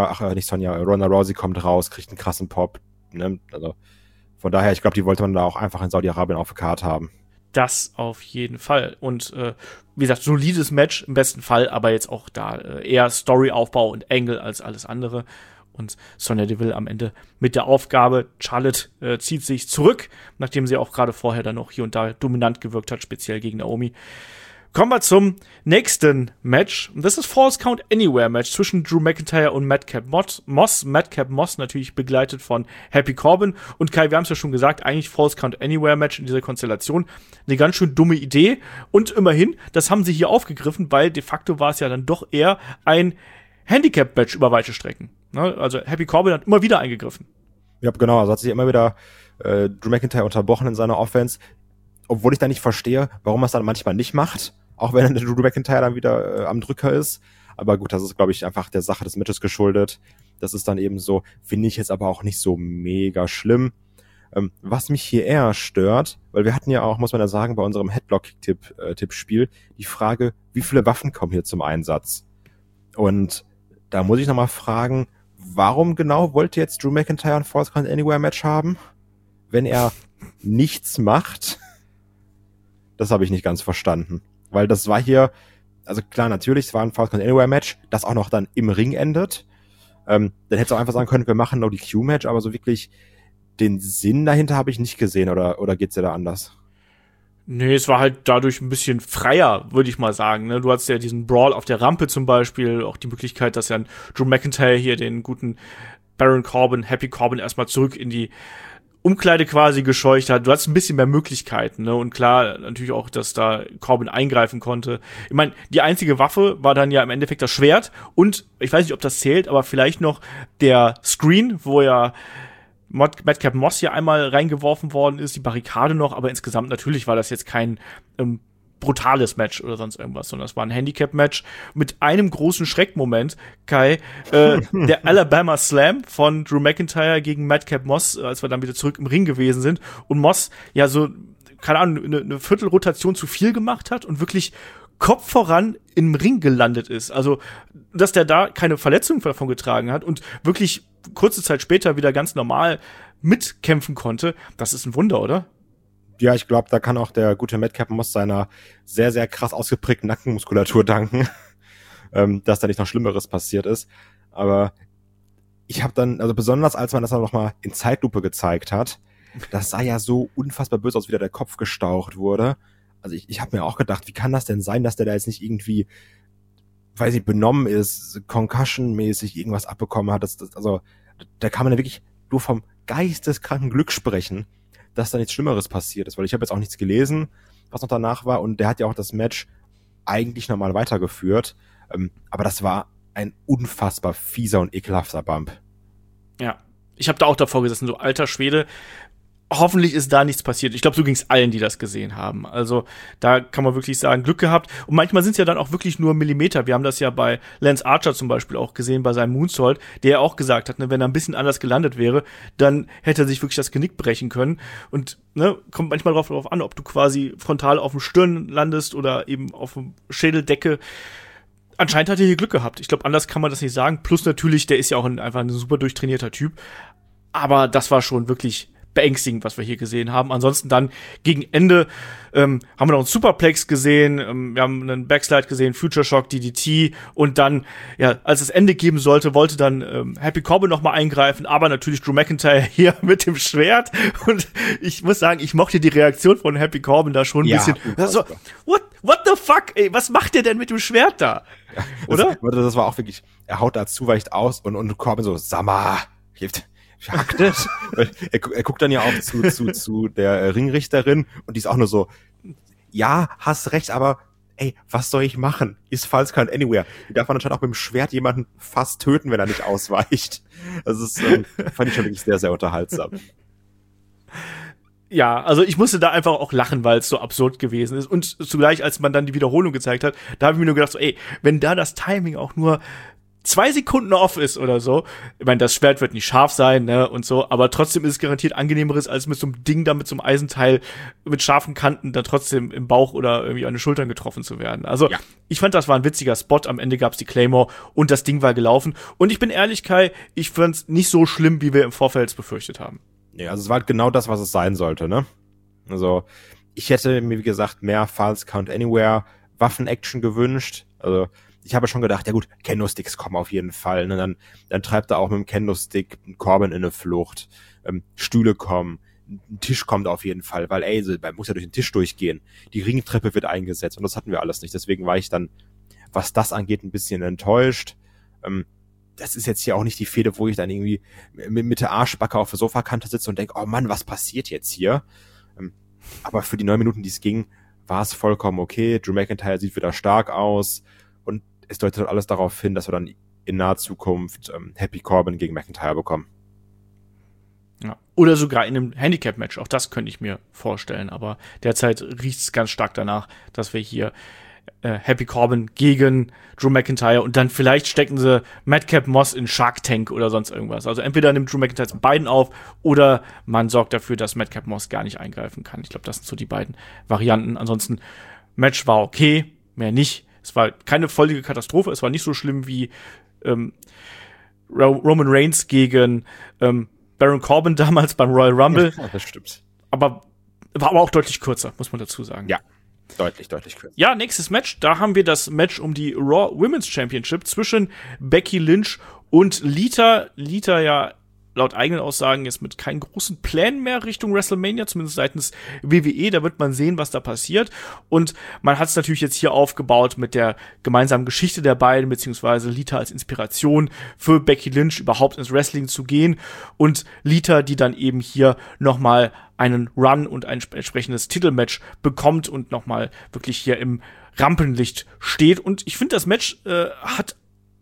Ronda Rousey kommt raus, kriegt einen krassen Pop, ne, also von daher, ich glaube, die wollte man da auch einfach in Saudi-Arabien auf der Karte haben. Das auf jeden Fall. Und wie gesagt, solides Match im besten Fall, aber jetzt auch da eher Storyaufbau und Angle als alles andere. Und Sonya Deville am Ende mit der Aufgabe, Charlotte zieht sich zurück, nachdem sie auch gerade vorher dann noch hier und da dominant gewirkt hat, speziell gegen Naomi. Kommen wir zum nächsten Match. Und das ist Falls Count Anywhere Match zwischen Drew McIntyre und Madcap Moss. Madcap Moss natürlich begleitet von Happy Corbin. Und Kai, wir haben es ja schon gesagt, eigentlich Falls Count Anywhere Match in dieser Konstellation. Eine ganz schön dumme Idee. Und immerhin, das haben sie hier aufgegriffen, weil de facto war es ja dann doch eher ein Handicap-Match über weite Strecken. Also Happy Corbin hat immer wieder eingegriffen. Ja, genau, also hat sich immer wieder Drew McIntyre unterbrochen in seiner Offense, obwohl ich da nicht verstehe, warum er es dann manchmal nicht macht, auch wenn Drew McIntyre dann wieder am Drücker ist. Aber gut, das ist, glaube ich, einfach der Sache des Matches geschuldet. Das ist dann eben so, finde ich jetzt aber auch nicht so mega schlimm. Was mich hier eher stört, weil wir hatten ja auch, muss man ja sagen, bei unserem Headlock-Tippspiel die Frage, wie viele Waffen kommen hier zum Einsatz? Und da muss ich nochmal fragen, warum genau wollte jetzt Drew McIntyre ein Falls Count Anywhere Match haben, wenn er nichts macht? Das habe ich nicht ganz verstanden. Weil das war hier, also klar, natürlich, es war ein Falls Count Anywhere Match, das auch noch dann im Ring endet. Dann hättest du auch einfach sagen können, wir machen noch die Q-Match, aber so wirklich den Sinn dahinter habe ich nicht gesehen, oder geht's dir da anders? Nee, es war halt dadurch ein bisschen freier, würde ich mal sagen. Ne? Du hattest ja diesen Brawl auf der Rampe zum Beispiel, auch die Möglichkeit, dass ja Drew McIntyre hier den guten Baron Corbin, Happy Corbin erstmal zurück in die Umkleide quasi gescheucht hat. Du hattest ein bisschen mehr Möglichkeiten, ne? Und klar, natürlich auch, dass da Corbin eingreifen konnte. Ich meine, die einzige Waffe war dann ja im Endeffekt das Schwert und, ich weiß nicht, ob das zählt, aber vielleicht noch der Screen, wo ja Madcap Moss hier einmal reingeworfen worden ist, die Barrikade noch, aber insgesamt natürlich war das jetzt kein brutales Match oder sonst irgendwas, sondern es war ein Handicap-Match mit einem großen Schreckmoment, Kai, der Alabama Slam von Drew McIntyre gegen Madcap Moss, als wir dann wieder zurück im Ring gewesen sind und Moss ja so, keine Ahnung, eine Viertelrotation zu viel gemacht hat und wirklich Kopf voran im Ring gelandet ist. Also, dass der da keine Verletzung davon getragen hat und wirklich kurze Zeit später wieder ganz normal mitkämpfen konnte, das ist ein Wunder, oder? Ja, ich glaube, da kann auch der gute Madcap Moss seiner sehr, sehr krass ausgeprägten Nackenmuskulatur danken, dass da nicht noch Schlimmeres passiert ist. Aber ich habe dann, also besonders als man das dann noch mal in Zeitlupe gezeigt hat, das sah ja so unfassbar böse aus, wie da der Kopf gestaucht wurde. Also ich habe mir auch gedacht, wie kann das denn sein, dass der da jetzt nicht irgendwie, weiß ich, benommen ist, Concussion-mäßig irgendwas abbekommen hat. Also da kann man ja wirklich nur vom geisteskranken Glück sprechen, dass da nichts Schlimmeres passiert ist, weil ich habe jetzt auch nichts gelesen, was noch danach war, und der hat ja auch das Match eigentlich normal weitergeführt, aber das war ein unfassbar fieser und ekelhafter Bump. Ja, ich habe da auch davor gesessen, so alter Schwede, hoffentlich ist da nichts passiert. Ich glaube, so ging es allen, die das gesehen haben. Also da kann man wirklich sagen, Glück gehabt. Und manchmal sind es ja dann auch wirklich nur Millimeter. Wir haben das ja bei Lance Archer zum Beispiel auch gesehen, bei seinem Moonsault, der ja auch gesagt hat, ne, wenn er ein bisschen anders gelandet wäre, dann hätte er sich wirklich das Genick brechen können. Und ne, kommt manchmal drauf an, ob du quasi frontal auf dem Stirn landest oder eben auf dem Schädeldecke. Anscheinend hat er hier Glück gehabt. Ich glaube, anders kann man das nicht sagen. Plus natürlich, der ist ja auch einfach ein super durchtrainierter Typ. Aber das war schon wirklich beängstigend, was wir hier gesehen haben. Ansonsten dann gegen Ende haben wir noch einen Superplex gesehen, wir haben einen Backslide gesehen, Future Shock, DDT, und dann, ja, als es Ende geben sollte, wollte dann Happy Corbin noch mal eingreifen, aber natürlich Drew McIntyre hier mit dem Schwert, und ich muss sagen, ich mochte die Reaktion von Happy Corbin da schon ein bisschen. Also, what the fuck, ey, was macht der denn mit dem Schwert da? Ja, oder? Das war auch wirklich, er haut da zu weit aus und Corbin so, Sammer, Faktisch. Er guckt dann ja auch zu der Ringrichterin, und die ist auch nur so, ja, hast recht, aber ey, was soll ich machen? Ist Falls Count Anywhere. Die darf man anscheinend auch mit dem Schwert jemanden fast töten, wenn er nicht ausweicht. Das ist, fand ich schon wirklich sehr, sehr unterhaltsam. Ja, also ich musste da einfach auch lachen, weil es so absurd gewesen ist. Und zugleich, als man dann die Wiederholung gezeigt hat, da habe ich mir nur gedacht, so, ey, wenn da das Timing auch nur 2 Sekunden off ist oder so. Ich meine, das Schwert wird nicht scharf sein, ne, und so, aber trotzdem ist es garantiert angenehmeres, als mit so einem Ding da, mit so einem Eisenteil mit scharfen Kanten dann trotzdem im Bauch oder irgendwie an den Schultern getroffen zu werden. Also, ja. Ich fand, das war ein witziger Spot. Am Ende gab's die Claymore und das Ding war gelaufen. Und ich bin ehrlich, Kai, ich fand's nicht so schlimm, wie wir im Vorfeld befürchtet haben. Ja, also es war halt genau das, was es sein sollte, ne? Also, ich hätte mir, wie gesagt, mehr Falls Count Anywhere Waffen-Action gewünscht. Also, ich habe schon gedacht, ja gut, Kendo-Sticks kommen auf jeden Fall. Ne? Dann treibt er auch mit dem Kendo-Stick Corbin in eine Flucht. Stühle kommen, ein Tisch kommt auf jeden Fall, weil man muss ja durch den Tisch durchgehen. Die Ringtreppe wird eingesetzt, und das hatten wir alles nicht. Deswegen war ich dann, was das angeht, ein bisschen enttäuscht. Das ist jetzt hier auch nicht die Fehde, wo ich dann irgendwie mit der Arschbacke auf der Sofakante sitze und denke, oh Mann, was passiert jetzt hier? Aber für die 9 Minuten, die es ging, war es vollkommen okay. Drew McIntyre sieht wieder stark aus. Und es deutet alles darauf hin, dass wir dann in naher Zukunft Happy Corbin gegen McIntyre bekommen. Ja. Oder sogar in einem Handicap-Match. Auch das könnte ich mir vorstellen. Aber derzeit riecht es ganz stark danach, dass wir hier Happy Corbin gegen Drew McIntyre, und dann vielleicht stecken sie Madcap Moss in Shark Tank oder sonst irgendwas. Also entweder nimmt Drew McIntyre zu beiden auf, oder man sorgt dafür, dass Madcap Moss gar nicht eingreifen kann. Ich glaube, das sind so die beiden Varianten. Ansonsten, Match war okay, mehr nicht. Es war keine völlige Katastrophe. Es war nicht so schlimm wie Roman Reigns gegen Baron Corbin damals beim Royal Rumble. Ja, das stimmt. Aber war aber auch deutlich kürzer, muss man dazu sagen. Ja, deutlich kürzer. Ja, nächstes Match. Da haben wir das Match um die Raw Women's Championship zwischen Becky Lynch und Lita. Lita ja laut eigenen Aussagen jetzt mit keinen großen Plänen mehr Richtung WrestleMania, zumindest seitens WWE. Da wird man sehen, was da passiert. Und man hat es natürlich jetzt hier aufgebaut mit der gemeinsamen Geschichte der beiden, beziehungsweise Lita als Inspiration für Becky Lynch überhaupt ins Wrestling zu gehen. Und Lita, die dann eben hier nochmal einen Run und ein entsprechendes Titelmatch bekommt und nochmal wirklich hier im Rampenlicht steht. Und ich finde, das Match hat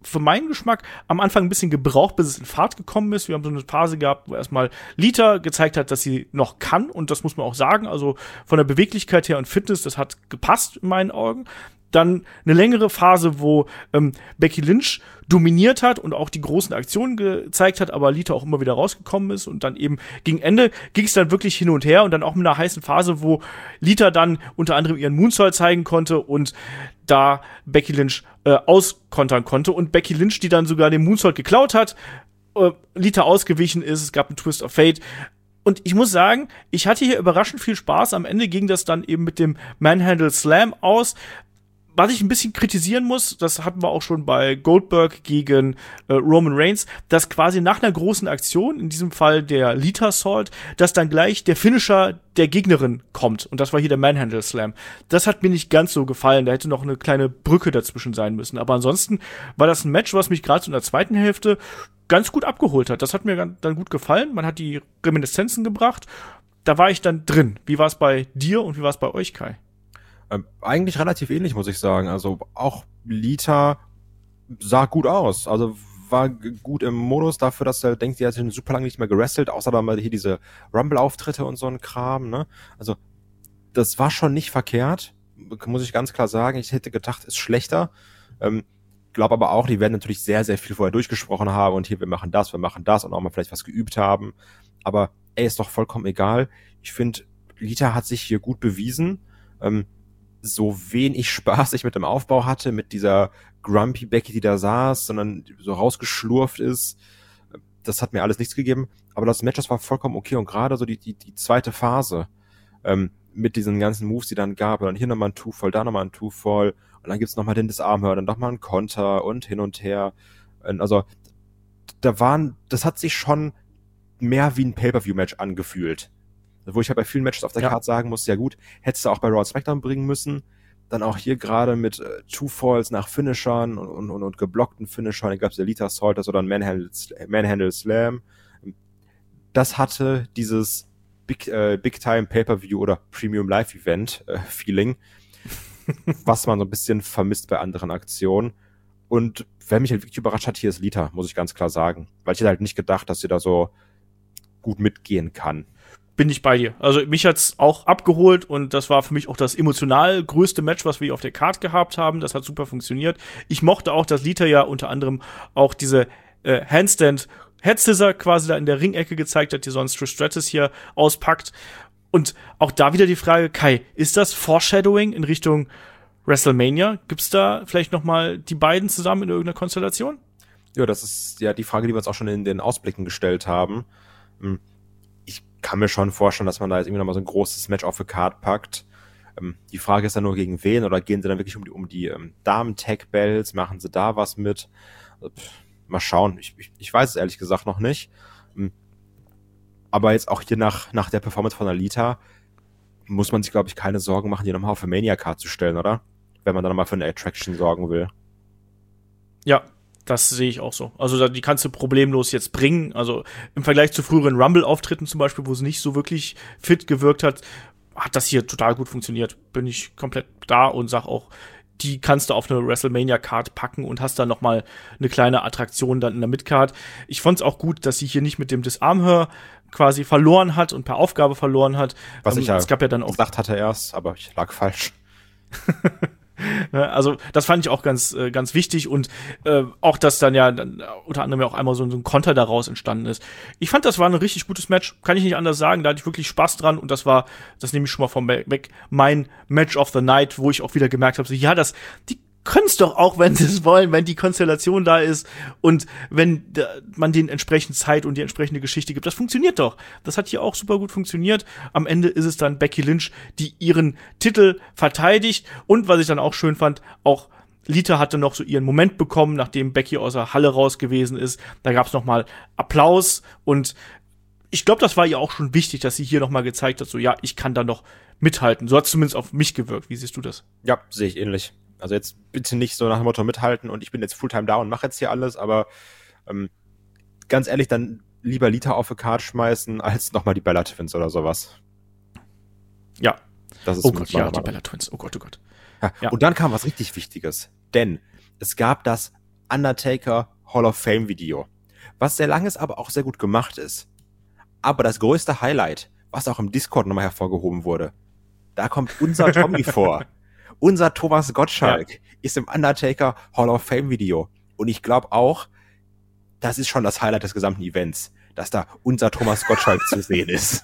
für meinen Geschmack am Anfang ein bisschen gebraucht, bis es in Fahrt gekommen ist. Wir haben so eine Phase gehabt, wo erstmal Lita gezeigt hat, dass sie noch kann, und das muss man auch sagen. Also von der Beweglichkeit her und Fitness, das hat gepasst in meinen Augen. Dann eine längere Phase, wo Becky Lynch dominiert hat und auch die großen Aktionen gezeigt hat, aber Lita auch immer wieder rausgekommen ist, und dann eben gegen Ende ging es dann wirklich hin und her, und dann auch mit einer heißen Phase, wo Lita dann unter anderem ihren Moonsault zeigen konnte und da Becky Lynch auskontern konnte, und Becky Lynch, die dann sogar den Moonsault geklaut hat, Lita ausgewichen ist, es gab einen Twist of Fate. Und ich muss sagen, ich hatte hier überraschend viel Spaß. Am Ende ging das dann eben mit dem Manhandle Slam aus. Was ich ein bisschen kritisieren muss, das hatten wir auch schon bei Goldberg gegen Roman Reigns, dass quasi nach einer großen Aktion, in diesem Fall der Lita Salt, dass dann gleich der Finisher der Gegnerin kommt. Und das war hier der Manhandle Slam. Das hat mir nicht ganz so gefallen. Da hätte noch eine kleine Brücke dazwischen sein müssen. Aber ansonsten war das ein Match, was mich gerade in der zweiten Hälfte ganz gut abgeholt hat. Das hat mir dann gut gefallen. Man hat die Reminiszenzen gebracht. Da war ich dann drin. Wie war es bei dir und wie war es bei euch, Kai? Eigentlich relativ ähnlich, muss ich sagen. Also auch Lita sah gut aus. Also war gut im Modus dafür, dass er denkt, sie hat super lange nicht mehr gewrestelt, außer dann mal hier diese Rumble-Auftritte und so ein Kram, ne? Also das war schon nicht verkehrt, muss ich ganz klar sagen. Ich hätte gedacht, ist schlechter. Glaube aber auch, die werden natürlich sehr, sehr viel vorher durchgesprochen haben und hier, wir machen das und auch mal vielleicht was geübt haben. Aber ist doch vollkommen egal. Ich finde, Lita hat sich hier gut bewiesen. So wenig Spaß ich mit dem Aufbau hatte, mit dieser Grumpy Becky, die da saß, sondern so rausgeschlurft ist, das hat mir alles nichts gegeben. Aber das Match, das war vollkommen okay, und gerade so die zweite Phase, mit diesen ganzen Moves, die dann gab, und dann hier nochmal ein Two-Fall, da nochmal ein Two-Fall, und dann gibt's nochmal den Disarmhör, dann nochmal ein Konter und hin und her. Also, das hat sich schon mehr wie ein Pay-Per-View-Match angefühlt. Wo ich halt bei vielen Matches auf der Card sagen muss, ja gut, hättest du auch bei Raw SmackDown bringen müssen. Dann auch hier gerade mit Two-Falls nach Finishern und geblockten Finishern. Da gab es Lita Salt, das oder ein Manhandle Slam. Das hatte dieses Big-Time Pay-Per-View oder Premium Live-Event Feeling, was man so ein bisschen vermisst bei anderen Aktionen. Und wer mich halt wirklich überrascht hat, hier ist Lita, muss ich ganz klar sagen. Weil ich hätte halt nicht gedacht, dass sie da so gut mitgehen kann. Bin ich bei dir. Also mich hat's auch abgeholt, und das war für mich auch das emotional größte Match, was wir auf der Card gehabt haben. Das hat super funktioniert. Ich mochte auch, dass Lita ja unter anderem auch diese Handstand Head Scissor quasi da in der Ringecke gezeigt hat, die sonst Trish Stratus hier auspackt. Und auch da wieder die Frage, Kai, ist das Foreshadowing in Richtung WrestleMania? Gibt's da vielleicht noch mal die beiden zusammen in irgendeiner Konstellation? Ja, das ist ja die Frage, die wir uns auch schon in den Ausblicken gestellt haben. Ich kann mir schon vorstellen, dass man da jetzt irgendwie nochmal so ein großes Match auf die Card packt. Die Frage ist dann nur, gegen wen, oder gehen sie dann wirklich um die Damen-Tag-Bells, machen sie da was mit? Mal schauen, ich weiß es ehrlich gesagt noch nicht. Aber jetzt auch hier nach der Performance von Alita muss man sich, glaube ich, keine Sorgen machen, die nochmal auf eine Mania-Card zu stellen, oder? Wenn man dann nochmal für eine Attraction sorgen will. Ja, das sehe ich auch so. Also die kannst du problemlos jetzt bringen. Also im Vergleich zu früheren Rumble-Auftritten zum Beispiel, wo es nicht so wirklich fit gewirkt hat das hier total gut funktioniert. Bin ich komplett da und sag auch, die kannst du auf eine WrestleMania-Card packen und hast dann noch mal eine kleine Attraktion dann in der Midcard. Ich fand's auch gut, dass sie hier nicht mit dem Disarmhör quasi verloren hat und per Aufgabe verloren hat. Was ich ja es gab ja dann auch gesagt hatte erst, aber ich lag falsch. Also das fand ich auch ganz wichtig, und auch, dass dann ja unter anderem ja auch einmal so ein Konter daraus entstanden ist. Ich fand, das war ein richtig gutes Match, kann ich nicht anders sagen, da hatte ich wirklich Spaß dran, und das nehme ich schon mal vom weg, mein Match of the Night, wo ich auch wieder gemerkt habe, so, ja, die können's doch auch, wenn sie es wollen, wenn die Konstellation da ist und wenn man denen entsprechend Zeit und die entsprechende Geschichte gibt. Das funktioniert doch. Das hat hier auch super gut funktioniert. Am Ende ist es dann Becky Lynch, die ihren Titel verteidigt. Und was ich dann auch schön fand, auch Lita hatte noch so ihren Moment bekommen, nachdem Becky aus der Halle raus gewesen ist. Da gab's noch mal Applaus, und ich glaube, das war ihr auch schon wichtig, dass sie hier noch mal gezeigt hat, so, ja, ich kann da noch mithalten. So hat es zumindest auf mich gewirkt. Wie siehst du das? Ja, sehe ich ähnlich. Also jetzt bitte nicht so nach dem Motto mithalten und ich bin jetzt Fulltime da und mache jetzt hier alles, aber ganz ehrlich, dann lieber Lita auf die Card schmeißen, als nochmal die Bella Twins oder sowas. Ja. Das ist oh Gott, ja, die Bella Twins. Oh Gott, oh Gott. Ja. Und dann kam was richtig Wichtiges, denn es gab das Undertaker Hall of Fame Video. Was sehr lang ist, aber auch sehr gut gemacht ist. Aber das größte Highlight, was auch im Discord nochmal hervorgehoben wurde, da kommt unser Tommy vor. Unser Thomas Gottschalk ist im Undertaker Hall of Fame Video. Und ich glaube auch, das ist schon das Highlight des gesamten Events, dass da unser Thomas Gottschalk zu sehen ist.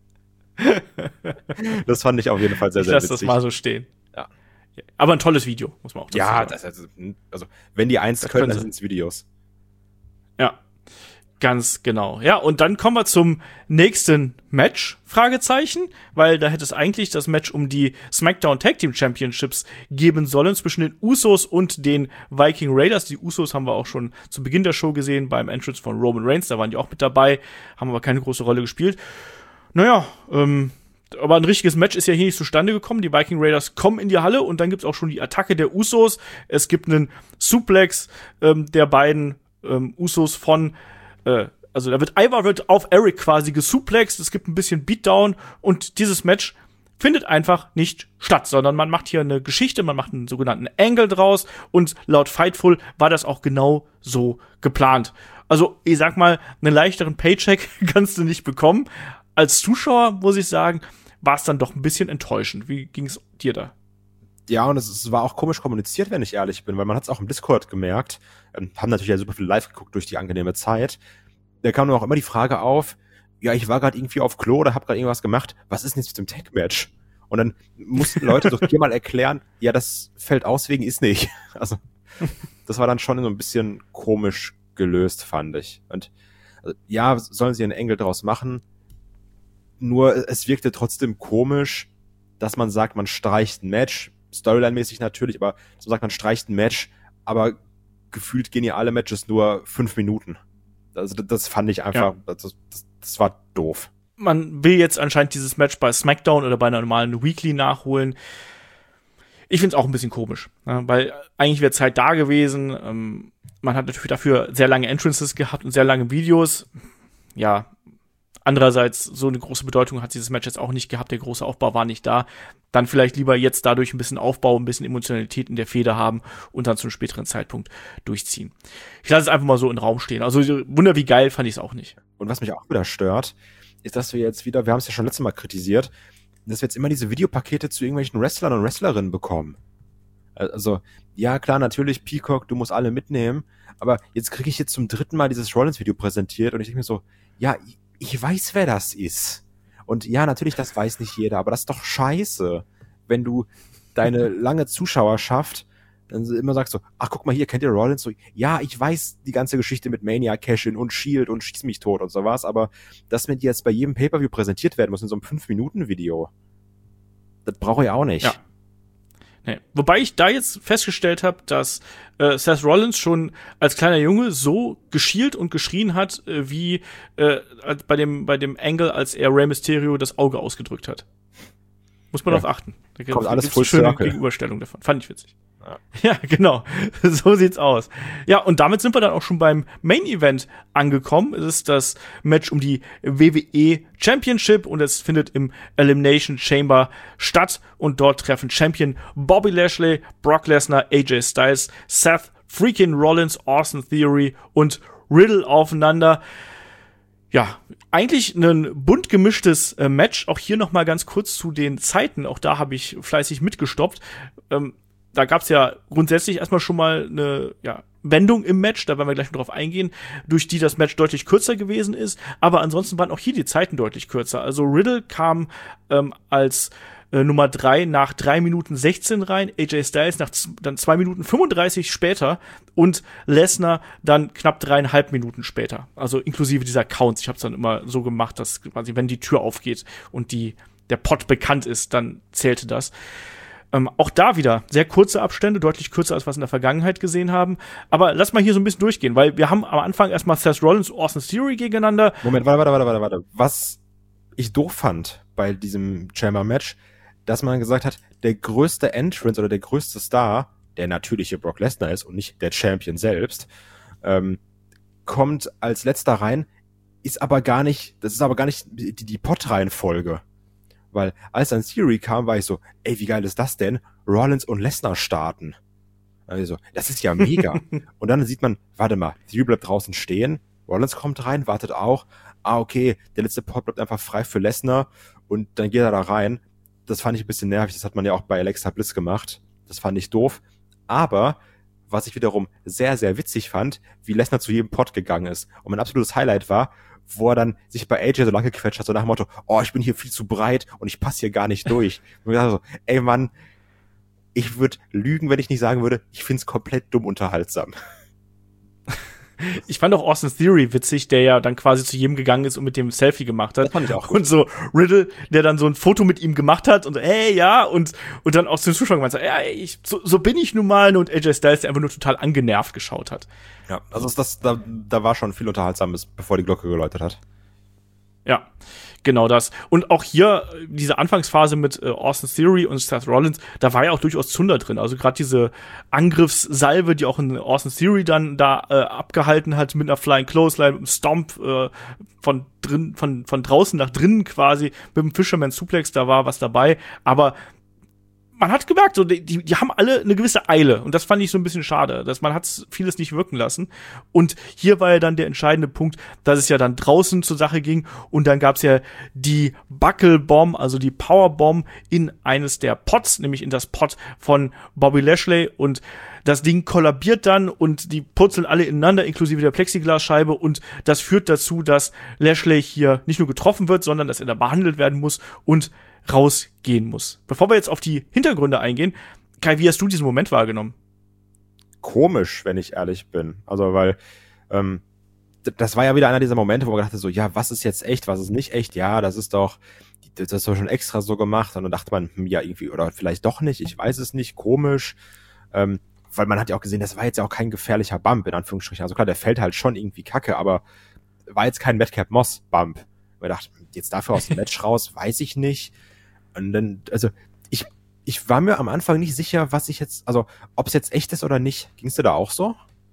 Das fand ich auf jeden Fall sehr, sehr witzig. Ich lasse das mal so stehen. Ja. Aber ein tolles Video, muss man auch dazu sagen. Ja, also wenn die eins können, dann sind es Videos. Ja, ganz genau. Ja, und dann kommen wir zum nächsten Match, Fragezeichen, weil da hätte es eigentlich das Match um die SmackDown Tag Team Championships geben sollen zwischen den Usos und den Viking Raiders. Die Usos haben wir auch schon zu Beginn der Show gesehen, beim Entrance von Roman Reigns, da waren die auch mit dabei, haben aber keine große Rolle gespielt. Naja, aber ein richtiges Match ist ja hier nicht zustande gekommen. Die Viking Raiders kommen in die Halle und dann gibt's auch schon die Attacke der Usos. Es gibt einen Suplex der beiden Usos von also da Ivar wird auf Eric quasi gesuplext, es gibt ein bisschen Beatdown und dieses Match findet einfach nicht statt, sondern man macht hier eine Geschichte, man macht einen sogenannten Angle draus und laut Fightful war das auch genau so geplant. Also ich sag mal, einen leichteren Paycheck kannst du nicht bekommen. Als Zuschauer, muss ich sagen, war es dann doch ein bisschen enttäuschend. Wie ging's dir da? Ja, und es war auch komisch kommuniziert, wenn ich ehrlich bin, weil man hat es auch im Discord gemerkt. Haben natürlich ja super viel live geguckt durch die angenehme Zeit. Da kam nur auch immer die Frage auf, ja, ich war gerade irgendwie auf Klo oder hab gerade irgendwas gemacht, was ist denn jetzt mit dem Tag-Match? Und dann mussten Leute so viermal erklären, ja, das fällt aus wegen ist nicht. Also, das war dann schon so ein bisschen komisch gelöst, fand ich. Und also, ja, sollen sie einen Engel draus machen? Nur es wirkte trotzdem komisch, dass man sagt, man streicht ein Match, Storyline-mäßig natürlich, aber dass man sagt, man streicht ein Match, aber gefühlt gehen ja alle Matches nur 5 Minuten. Also das fand ich einfach, das war doof. Man will jetzt anscheinend dieses Match bei SmackDown oder bei einer normalen Weekly nachholen. Ich find's auch ein bisschen komisch, weil eigentlich wäre Zeit da gewesen. Man hat natürlich dafür sehr lange Entrances gehabt und sehr lange Videos. Ja, andererseits, so eine große Bedeutung hat dieses Match jetzt auch nicht gehabt. Der große Aufbau war nicht da. Dann vielleicht lieber jetzt dadurch ein bisschen Aufbau, ein bisschen Emotionalität in der Fehde haben und dann zum späteren Zeitpunkt durchziehen. Ich lasse es einfach mal so in den Raum stehen. Also Wunder wie geil fand ich es auch nicht. Und was mich auch wieder stört, ist, dass wir jetzt wieder, wir haben es ja schon letztes Mal kritisiert, dass wir jetzt immer diese Videopakete zu irgendwelchen Wrestlern und Wrestlerinnen bekommen. Also, ja klar, natürlich, Peacock, du musst alle mitnehmen, aber jetzt kriege ich jetzt zum 3. Mal dieses Rollins-Video präsentiert und ich denke mir so, ja, ich weiß, wer das ist. Und ja, natürlich, das weiß nicht jeder, aber das ist doch scheiße, wenn du deine lange Zuschauerschaft dann immer sagst so, ach, guck mal hier, kennt ihr Rollins? So, ja, ich weiß die ganze Geschichte mit Mania Cash-In und Shield und Schieß mich tot und sowas, aber dass mir die jetzt bei jedem Pay-Per-View präsentiert werden muss in so einem 5-Minuten-Video, das brauche ich auch nicht. Ja. Nee. Wobei ich da jetzt festgestellt habe, dass Seth Rollins schon als kleiner Junge so geschielt und geschrien hat, wie bei dem Angle, als er Rey Mysterio das Auge ausgedrückt hat. Muss man darauf achten. Da kommt alles Full schöne Circle. Gegenüberstellung davon. Fand ich witzig. Ja, genau. So sieht's aus. Ja, und damit sind wir dann auch schon beim Main Event angekommen. Es ist das Match um die WWE Championship und es findet im Elimination Chamber statt und dort treffen Champion Bobby Lashley, Brock Lesnar, AJ Styles, Seth freaking Rollins, Austin Theory und Riddle aufeinander. Ja, eigentlich ein bunt gemischtes Match. Auch hier noch mal ganz kurz zu den Zeiten. Auch da habe ich fleißig mitgestoppt. Da gab's ja grundsätzlich erstmal schon mal eine Wendung im Match, da werden wir gleich noch drauf eingehen, durch die das Match deutlich kürzer gewesen ist. Aber ansonsten waren auch hier die Zeiten deutlich kürzer. Also Riddle kam als Nummer 3 nach 3 Minuten 16 rein, AJ Styles dann 2 Minuten 35 später und Lesnar dann knapp 3,5 Minuten später. Also inklusive dieser Counts. Ich habe es dann immer so gemacht, dass quasi, wenn die Tür aufgeht und der Pot bekannt ist, dann zählte das. Auch da wieder sehr kurze Abstände, deutlich kürzer, als wir es in der Vergangenheit gesehen haben. Aber lass mal hier so ein bisschen durchgehen, weil wir haben am Anfang erstmal Seth Rollins und Austin Theory gegeneinander. Moment, warte. Was ich doof fand bei diesem Chamber-Match, dass man gesagt hat, der größte Entrance oder der größte Star, der natürliche Brock Lesnar ist und nicht der Champion selbst, kommt als letzter rein, das ist aber gar nicht die Pot-Reihenfolge. Weil als dann Theory kam, war ich so, ey, wie geil ist das denn? Rollins und Lesnar starten. Also, das ist ja mega. Und dann sieht man, warte mal, Theory bleibt draußen stehen, Rollins kommt rein, wartet auch, okay, der letzte Pot bleibt einfach frei für Lesnar und dann geht er da rein. Das fand ich ein bisschen nervig, das hat man ja auch bei Alexa Bliss gemacht. Das fand ich doof. Aber was ich wiederum sehr, sehr witzig fand, wie Lesnar zu jedem Pot gegangen ist. Und mein absolutes Highlight war, wo er dann sich bei AJ so lange gequetscht hat, so nach dem Motto, ich bin hier viel zu breit und ich passe hier gar nicht durch. Und ich dachte so, ey Mann, ich würde lügen, wenn ich nicht sagen würde, ich find's komplett dumm unterhaltsam. Ich fand auch Austin Theory witzig, der ja dann quasi zu jedem gegangen ist und mit dem Selfie gemacht hat. Das fand ich auch gut. Und so Riddle, der dann so ein Foto mit ihm gemacht hat und so, ja, und dann auch zu den Zuschauern gemeint hat, so bin ich nun mal, und AJ Styles, der einfach nur total angenervt geschaut hat. Ja, also da war schon viel Unterhaltsames, bevor die Glocke geläutet hat. Ja, genau das. Und auch hier, diese Anfangsphase mit Austin Theory und Seth Rollins, da war ja auch durchaus Zunder drin. Also gerade diese Angriffssalve, die auch in Austin Theory dann da abgehalten hat mit einer Flying Clothesline, mit einem Stomp von draußen nach drinnen quasi, mit dem Fisherman Suplex, da war was dabei. Aber man hat gemerkt, so die haben alle eine gewisse Eile, und das fand ich so ein bisschen schade, dass man hat vieles nicht wirken lassen. Und hier war ja dann der entscheidende Punkt, dass es ja dann draußen zur Sache ging, und dann gab's ja die Buckle-Bomb, also die Powerbomb in eines der Pots, nämlich in das Pot von Bobby Lashley, und das Ding kollabiert dann und die purzeln alle ineinander, inklusive der Plexiglasscheibe, und das führt dazu, dass Lashley hier nicht nur getroffen wird, sondern dass er da behandelt werden muss und rausgehen muss. Bevor wir jetzt auf die Hintergründe eingehen, Kai, wie hast du diesen Moment wahrgenommen? Komisch, wenn ich ehrlich bin. Also, weil das war ja wieder einer dieser Momente, wo man dachte so, ja, was ist jetzt echt, was ist nicht echt? Ja, das ist doch schon extra so gemacht. Und dann dachte man, ja, irgendwie, oder vielleicht doch nicht, ich weiß es nicht, komisch. Weil man hat ja auch gesehen, das war jetzt ja auch kein gefährlicher Bump, in Anführungsstrichen. Also klar, der fällt halt schon irgendwie kacke, aber war jetzt kein Madcap Moss Bump. Man dachte, jetzt dafür aus dem Match raus, weiß ich nicht. Und dann, also, ich war mir am Anfang nicht sicher, ob es jetzt echt ist oder nicht. Ging's dir da auch so?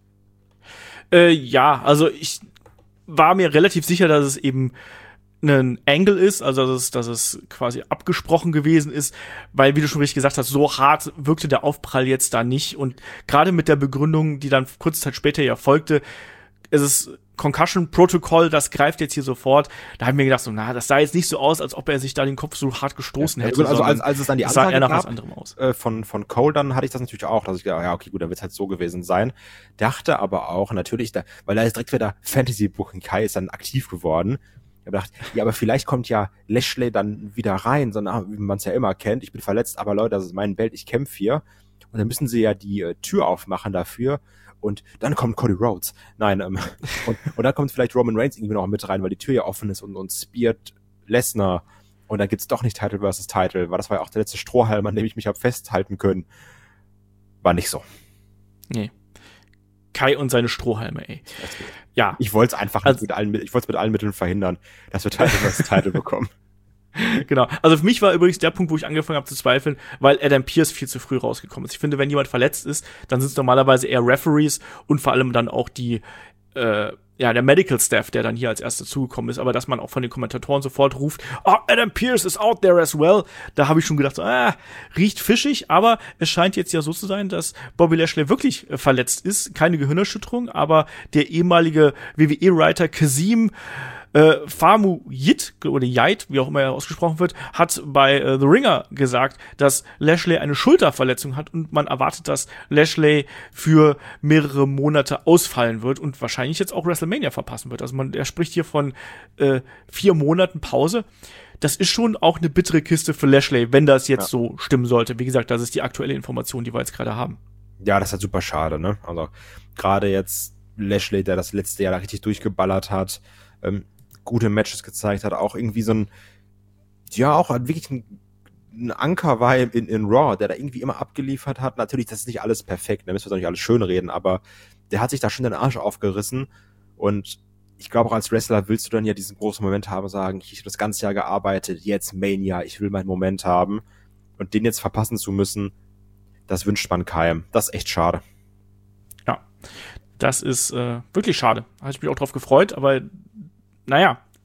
Ja, also ich war mir relativ sicher, dass es eben ein Angle ist, also dass es quasi abgesprochen gewesen ist, weil, wie du schon richtig gesagt hast, so hart wirkte der Aufprall jetzt da nicht. Und gerade mit der Begründung, die dann kurze Zeit später ja folgte, es ist Concussion Protocol, das greift jetzt hier sofort. Da habe ich mir gedacht, das sah jetzt nicht so aus, als ob er sich da den Kopf so hart gestoßen hätte. Also als es dann die Ansage sah eher nach gab, was anderem aus. Von Cole, dann hatte ich das natürlich auch, dass ich gedacht, ja, okay, gut, dann wird es halt so gewesen sein. Dachte aber auch, natürlich, weil da ist direkt wieder Fantasy Booking, Kai ist dann aktiv geworden. Ich habe gedacht, ja, aber vielleicht kommt ja Lashley dann wieder rein, sondern wie man es ja immer kennt, ich bin verletzt, aber Leute, das ist mein Belt, ich kämpfe hier. Und dann müssen sie ja die Tür aufmachen dafür. Und dann kommt Cody Rhodes. Nein, und dann kommt vielleicht Roman Reigns irgendwie noch mit rein, weil die Tür ja offen ist und speart Lesnar. Und dann gibt's doch nicht Title versus Title, weil das war ja auch der letzte Strohhalm, an dem ich mich habe festhalten können. War nicht so. Nee. Kai und seine Strohhalme, ey. Ja. Ich wollte es einfach mit allen Mitteln verhindern, dass wir Title versus Title bekommen. Genau. Also für mich war übrigens der Punkt, wo ich angefangen habe zu zweifeln, weil Adam Pearce viel zu früh rausgekommen ist. Ich finde, wenn jemand verletzt ist, dann sind es normalerweise eher Referees und vor allem dann auch der Medical Staff, der dann hier als erster zugekommen ist, aber dass man auch von den Kommentatoren sofort ruft, Adam Pearce is out there as well, da habe ich schon gedacht, riecht fischig, aber es scheint jetzt ja so zu sein, dass Bobby Lashley wirklich verletzt ist, keine Gehirnerschütterung, aber der ehemalige WWE-Writer Kazim Famu Yit, oder Yait, wie auch immer er ausgesprochen wird, hat bei The Ringer gesagt, dass Lashley eine Schulterverletzung hat und man erwartet, dass Lashley für mehrere Monate ausfallen wird und wahrscheinlich jetzt auch WrestleMania verpassen wird. Also er spricht hier von 4 Monaten Pause. Das ist schon auch eine bittere Kiste für Lashley, wenn das jetzt so stimmen sollte. Wie gesagt, das ist die aktuelle Information, die wir jetzt gerade haben. Ja, das ist halt super schade, ne? Also gerade jetzt Lashley, der das letzte Jahr da richtig durchgeballert hat, gute Matches gezeigt hat, auch irgendwie so auch wirklich ein Anker war in Raw, der da irgendwie immer abgeliefert hat. Natürlich, das ist nicht alles perfekt, da müssen wir doch nicht alles schön reden, aber der hat sich da schon den Arsch aufgerissen, und ich glaube auch als Wrestler willst du dann ja diesen großen Moment haben, sagen, ich habe das ganze Jahr gearbeitet, jetzt Mania, ich will meinen Moment haben, und den jetzt verpassen zu müssen, das wünscht man keinem. Das ist echt schade. Ja, das ist wirklich schade. Da habe ich mich auch drauf gefreut, aber naja,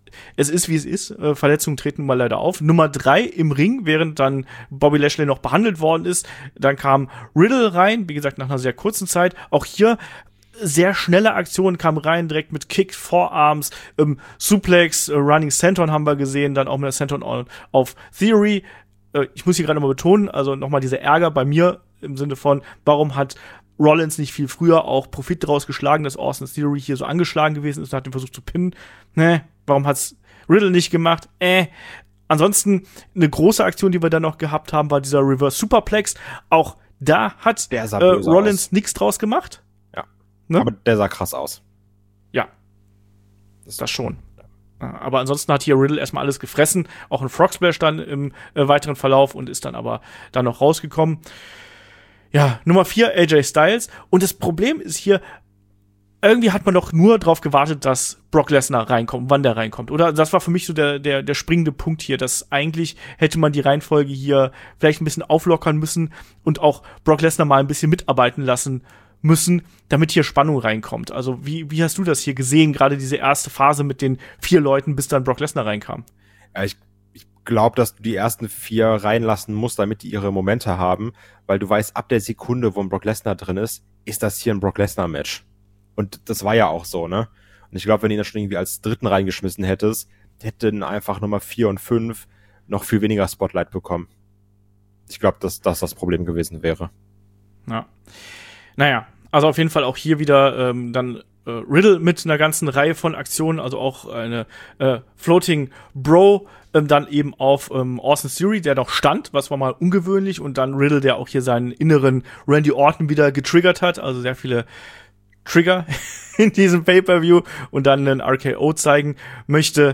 es ist, wie es ist. Verletzungen treten mal leider auf. Nummer 3 im Ring, während dann Bobby Lashley noch behandelt worden ist. Dann kam Riddle rein, wie gesagt, nach einer sehr kurzen Zeit. Auch hier sehr schnelle Aktionen kam rein, direkt mit Kick, Forearms, Suplex, Running Senton haben wir gesehen, dann auch mit der Senton auf Theory. Ich muss hier gerade mal betonen, also nochmal dieser Ärger bei mir im Sinne von, warum hat Rollins nicht viel früher auch Profit daraus geschlagen, dass Austin Theory hier so angeschlagen gewesen ist und hat den versucht zu pinnen. Warum hat's Riddle nicht gemacht? Ansonsten eine große Aktion, die wir dann noch gehabt haben, war dieser Reverse Superplex. Auch da hat Rollins nichts draus gemacht. Ja, ne? Aber der sah krass aus. Ja, das schon. Aber ansonsten hat hier Riddle erstmal alles gefressen. Auch ein Frog Splash dann im weiteren Verlauf und ist dann aber dann noch rausgekommen. Ja, Nummer 4, AJ Styles. Und das Problem ist hier, irgendwie hat man doch nur drauf gewartet, dass Brock Lesnar reinkommt, wann der reinkommt. Oder das war für mich so der springende Punkt hier, dass eigentlich hätte man die Reihenfolge hier vielleicht ein bisschen auflockern müssen und auch Brock Lesnar mal ein bisschen mitarbeiten lassen müssen, damit hier Spannung reinkommt. Also wie hast du das hier gesehen, gerade diese erste Phase mit den 4 Leuten, bis dann Brock Lesnar reinkam? Ja, ich glaube, dass du die ersten 4 reinlassen musst, damit die ihre Momente haben, weil du weißt, ab der Sekunde, wo ein Brock Lesnar drin ist das hier ein Brock Lesnar-Match. Und das war ja auch so, ne? Und ich glaube, wenn du ihn dann schon irgendwie als dritten reingeschmissen hättest, hätten einfach Nummer 4 und 5 noch viel weniger Spotlight bekommen. Ich glaube, dass das Problem gewesen wäre. Ja. Naja, also auf jeden Fall auch hier wieder dann Riddle mit einer ganzen Reihe von Aktionen, also auch eine Floating Bro, dann eben auf Austin Theory, der noch stand, was war mal ungewöhnlich, und dann Riddle, der auch hier seinen inneren Randy Orton wieder getriggert hat, also sehr viele Trigger in diesem Pay-Per-View und dann einen RKO zeigen möchte.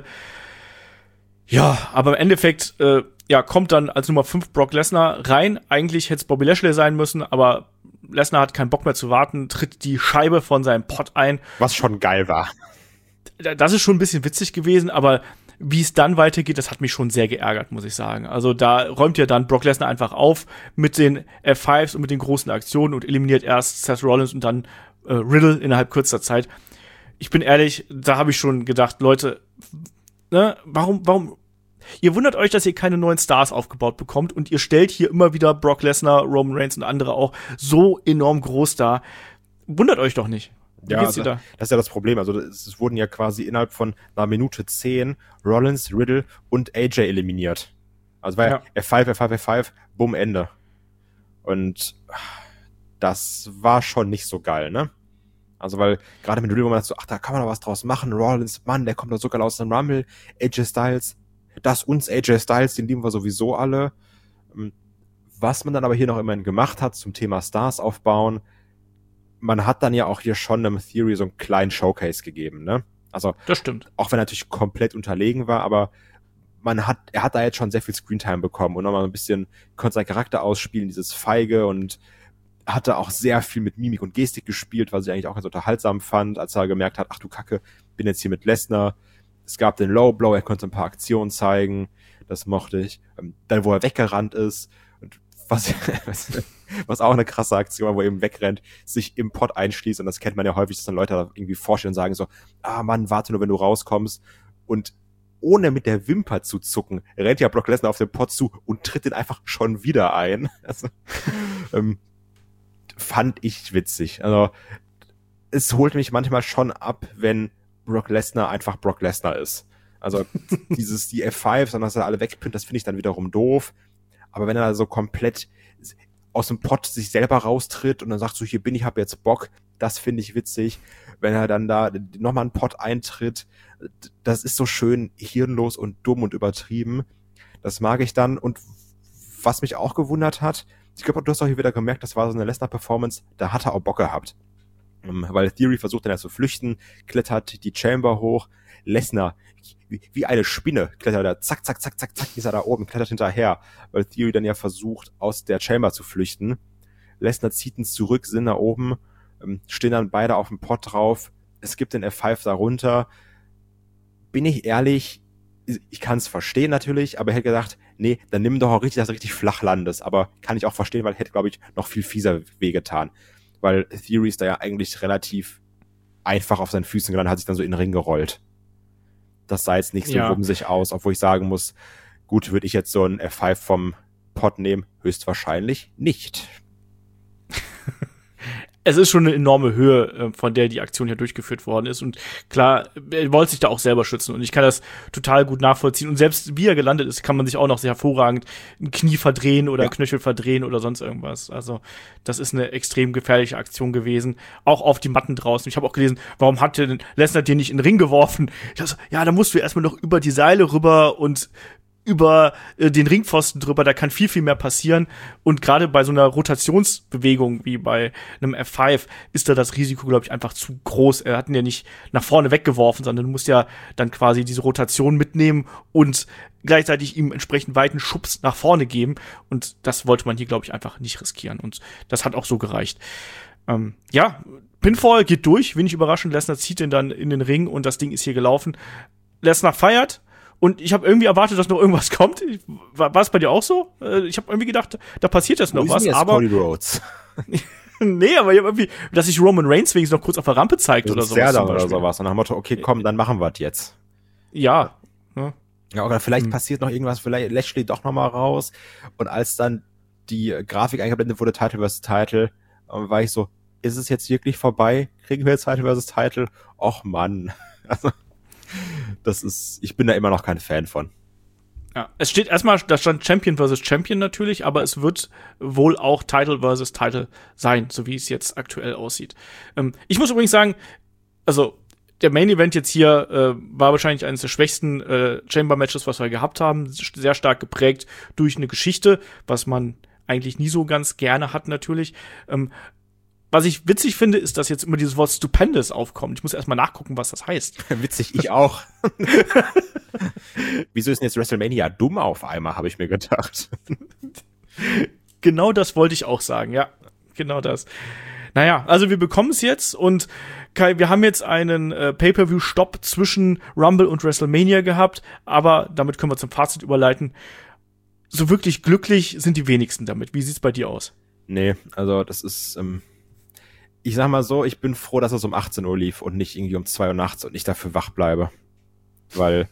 Ja, aber im Endeffekt kommt dann als Nummer 5 Brock Lesnar rein. Eigentlich hätte es Bobby Lashley sein müssen, aber Lesnar hat keinen Bock mehr zu warten, tritt die Scheibe von seinem Pot ein. Was schon geil war. Das ist schon ein bisschen witzig gewesen, aber wie es dann weitergeht, das hat mich schon sehr geärgert, muss ich sagen. Also da räumt ja dann Brock Lesnar einfach auf mit den F5s und mit den großen Aktionen und eliminiert erst Seth Rollins und dann Riddle innerhalb kürzester Zeit. Ich bin ehrlich, da habe ich schon gedacht, Leute, ne, warum ihr wundert euch, dass ihr keine neuen Stars aufgebaut bekommt und ihr stellt hier immer wieder Brock Lesnar, Roman Reigns und andere auch so enorm groß dar. Wundert euch doch nicht. Wie geht's dir da? Das ist ja das Problem. Also es wurden ja quasi innerhalb von einer Minute 10 Rollins, Riddle und AJ eliminiert. Also war ja F5, bumm, Ende. Und das war schon nicht so geil, ne? Also weil gerade mit Riddle, wo man sagt so, ach, da kann man doch was draus machen. Rollins, Mann, der kommt doch sogar aus dem Rumble. AJ Styles, AJ Styles, den lieben wir sowieso alle. Was man dann aber hier noch immerhin gemacht hat zum Thema Stars aufbauen, man hat dann ja auch hier schon einem Theory so einen kleinen Showcase gegeben, ne? Also, das stimmt. Auch wenn er natürlich komplett unterlegen war, aber er hat da jetzt schon sehr viel Screentime bekommen und nochmal ein bisschen, konnte seinen Charakter ausspielen, dieses Feige, und hatte auch sehr viel mit Mimik und Gestik gespielt, was ich eigentlich auch ganz unterhaltsam fand, als er gemerkt hat, ach du Kacke, bin jetzt hier mit Lesnar. Es gab den Low Blow, er konnte ein paar Aktionen zeigen, das mochte ich. Dann, wo er weggerannt ist, und was auch eine krasse Aktion war, wo er eben wegrennt, sich im Pod einschließt, und das kennt man ja häufig, dass dann Leute da irgendwie vorstellen und sagen so, ah Mann, warte nur, wenn du rauskommst, und ohne mit der Wimper zu zucken, rennt ja Brock Lesnar auf den Pod zu und tritt den einfach schon wieder ein. Also, fand ich witzig. Also, es holt mich manchmal schon ab, wenn Brock Lesnar einfach Brock Lesnar ist. Also, die F5, sondern dass er alle wegpinnt, das finde ich dann wiederum doof. Aber wenn er da so komplett aus dem Pott sich selber raustritt und dann sagt so, hier bin ich, hab jetzt Bock, das finde ich witzig. Wenn er dann da nochmal einen Pott eintritt, das ist so schön hirnlos und dumm und übertrieben. Das mag ich dann. Und was mich auch gewundert hat, ich glaube, du hast auch hier wieder gemerkt, das war so eine Lesnar-Performance, da hat er auch Bock gehabt. Weil Theory versucht dann ja zu flüchten, klettert die Chamber hoch, Lesnar wie eine Spinne klettert er, zack, ist er da oben, klettert hinterher, weil Theory dann ja versucht, aus der Chamber zu flüchten. Lesnar zieht ihn zurück, sind da oben, stehen dann beide auf dem Pod drauf, es gibt den F5 darunter. Bin ich ehrlich, ich kann es verstehen natürlich, aber ich hätte gedacht, nee, dann nimm doch auch richtig, dass du richtig flach landest, aber kann ich auch verstehen, weil hätte, glaube ich, noch viel fieser wehgetan, weil Theory ist da ja eigentlich relativ einfach auf seinen Füßen gelandet, hat sich dann so in den Ring gerollt. das sah jetzt nicht so wumsig aus, obwohl ich sagen muss, gut, würde ich jetzt so ein F5 vom Pod nehmen? Höchstwahrscheinlich nicht. Es ist schon eine enorme Höhe, von der die Aktion hier durchgeführt worden ist. Und klar, er wollte sich da auch selber schützen. Und ich kann das total gut nachvollziehen. Und selbst wie er gelandet ist, kann man sich auch noch sehr hervorragend ein Knie verdrehen oder Knöchel verdrehen oder sonst irgendwas. Also das ist eine extrem gefährliche Aktion gewesen. Auch auf die Matten draußen. Ich habe auch gelesen, warum hat denn Lesnar den nicht in den Ring geworfen? Da musst du erstmal noch über die Seile rüber und über den Ringpfosten drüber, da kann viel, viel mehr passieren. Und gerade bei so einer Rotationsbewegung wie bei einem F5 ist da das Risiko, glaube ich, einfach zu groß. Er hat ihn ja nicht nach vorne weggeworfen, sondern du musst ja dann quasi diese Rotation mitnehmen und gleichzeitig ihm entsprechend weiten Schubs nach vorne geben. Und das wollte man hier, glaube ich, einfach nicht riskieren. Und das hat auch so gereicht. Pinfall geht durch, wenig überraschend. Lesnar zieht ihn dann in den Ring und das Ding ist hier gelaufen. Lesnar feiert. Und ich habe irgendwie erwartet, dass noch irgendwas kommt. War es bei dir auch so? Ich habe irgendwie gedacht, da passiert jetzt noch was. Aber Cody Rhodes? Nee, aber ich hab irgendwie, dass sich Roman Reigns wenigstens noch kurz auf der Rampe zeigt oder sowas. Oder sowas. Und nach dem Motto, okay, komm, dann machen wir es jetzt. Ja. Ja, oder vielleicht passiert noch irgendwas, vielleicht Lashley doch noch mal raus. Und als dann die Grafik eingeblendet wurde, Title vs. Title, war ich so, ist es jetzt wirklich vorbei? Kriegen wir jetzt Title vs. Title? Och Mann. Also ich bin da immer noch kein Fan von. Ja, es steht erstmal, da stand Champion vs. Champion natürlich, aber es wird wohl auch Title vs. Title sein, so wie es jetzt aktuell aussieht. Ich muss übrigens sagen, also der Main Event jetzt hier war wahrscheinlich eines der schwächsten Chamber-Matches, was wir gehabt haben. Sehr stark geprägt durch eine Geschichte, was man eigentlich nie so ganz gerne hat natürlich. Was ich witzig finde, ist, dass jetzt immer dieses Wort Stupendous aufkommt. Ich muss erstmal nachgucken, was das heißt. Witzig, ich auch. Wieso ist denn jetzt WrestleMania dumm auf einmal, habe ich mir gedacht. Genau das wollte ich auch sagen, ja. Genau das. Naja, also wir bekommen es jetzt und Kai, wir haben jetzt einen Pay-Per-View-Stopp zwischen Rumble und WrestleMania gehabt, aber damit können wir zum Fazit überleiten. So wirklich glücklich sind die wenigsten damit. Wie sieht's bei dir aus? Nee, also das ist ich sag mal so, ich bin froh, dass es um 18 Uhr lief und nicht irgendwie um 2 Uhr nachts und ich dafür wach bleibe. Weil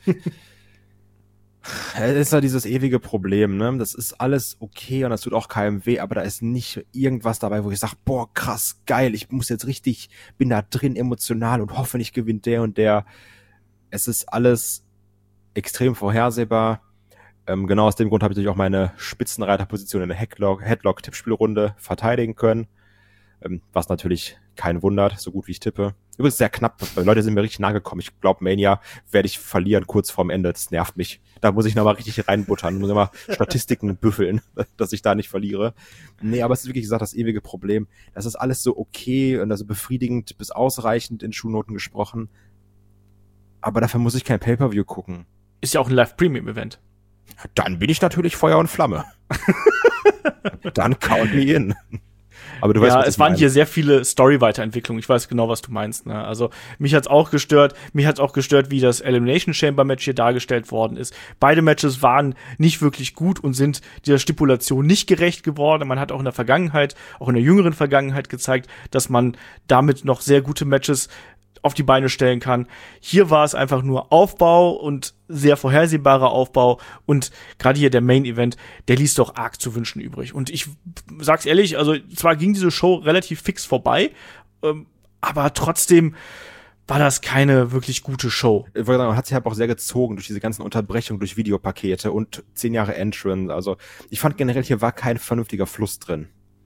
es ist ja dieses ewige Problem, ne? Das ist alles okay und das tut auch keinem weh, aber da ist nicht irgendwas dabei, wo ich sage, boah, krass, geil, ich muss jetzt richtig, bin da drin emotional und hoffentlich gewinnt der und der. Es ist alles extrem vorhersehbar. Genau aus dem Grund habe ich natürlich auch meine Spitzenreiterposition in der Headlock-Tippspielrunde verteidigen können. Was natürlich keinen wundert, so gut wie ich tippe. Übrigens sehr knapp, weil Leute sind mir richtig nahe gekommen. Ich glaube, Mania werde ich verlieren kurz vorm Ende. Das nervt mich. Da muss ich nochmal richtig reinbuttern. Muss immer Statistiken büffeln, dass ich da nicht verliere. Nee, aber es ist wirklich gesagt das ewige Problem. Das ist alles so okay und also befriedigend bis ausreichend in Schulnoten gesprochen. Aber dafür muss ich kein Pay-Per-View gucken. Ist ja auch ein Live-Premium-Event. Dann bin ich natürlich Feuer und Flamme. Dann count me in. Aber du weißt, ja, es waren hier sehr viele Story-Weiterentwicklungen. Ich weiß genau, was du meinst. Ne? Also mich hat's auch gestört. Mich hat's auch gestört, wie das Elimination Chamber Match hier dargestellt worden ist. Beide Matches waren nicht wirklich gut und sind dieser Stipulation nicht gerecht geworden. Man hat auch in der Vergangenheit, auch in der jüngeren Vergangenheit gezeigt, dass man damit noch sehr gute Matches auf die Beine stellen kann. Hier war es einfach nur Aufbau und sehr vorhersehbarer Aufbau und gerade hier der Main Event, der ließ doch arg zu wünschen übrig. Und ich sag's ehrlich, also zwar ging diese Show relativ fix vorbei, aber trotzdem war das keine wirklich gute Show. Man hat sich halt auch sehr gezogen durch diese ganzen Unterbrechungen, durch Videopakete und 10 Jahre Entrance. Also ich fand generell, hier war kein vernünftiger Fluss drin.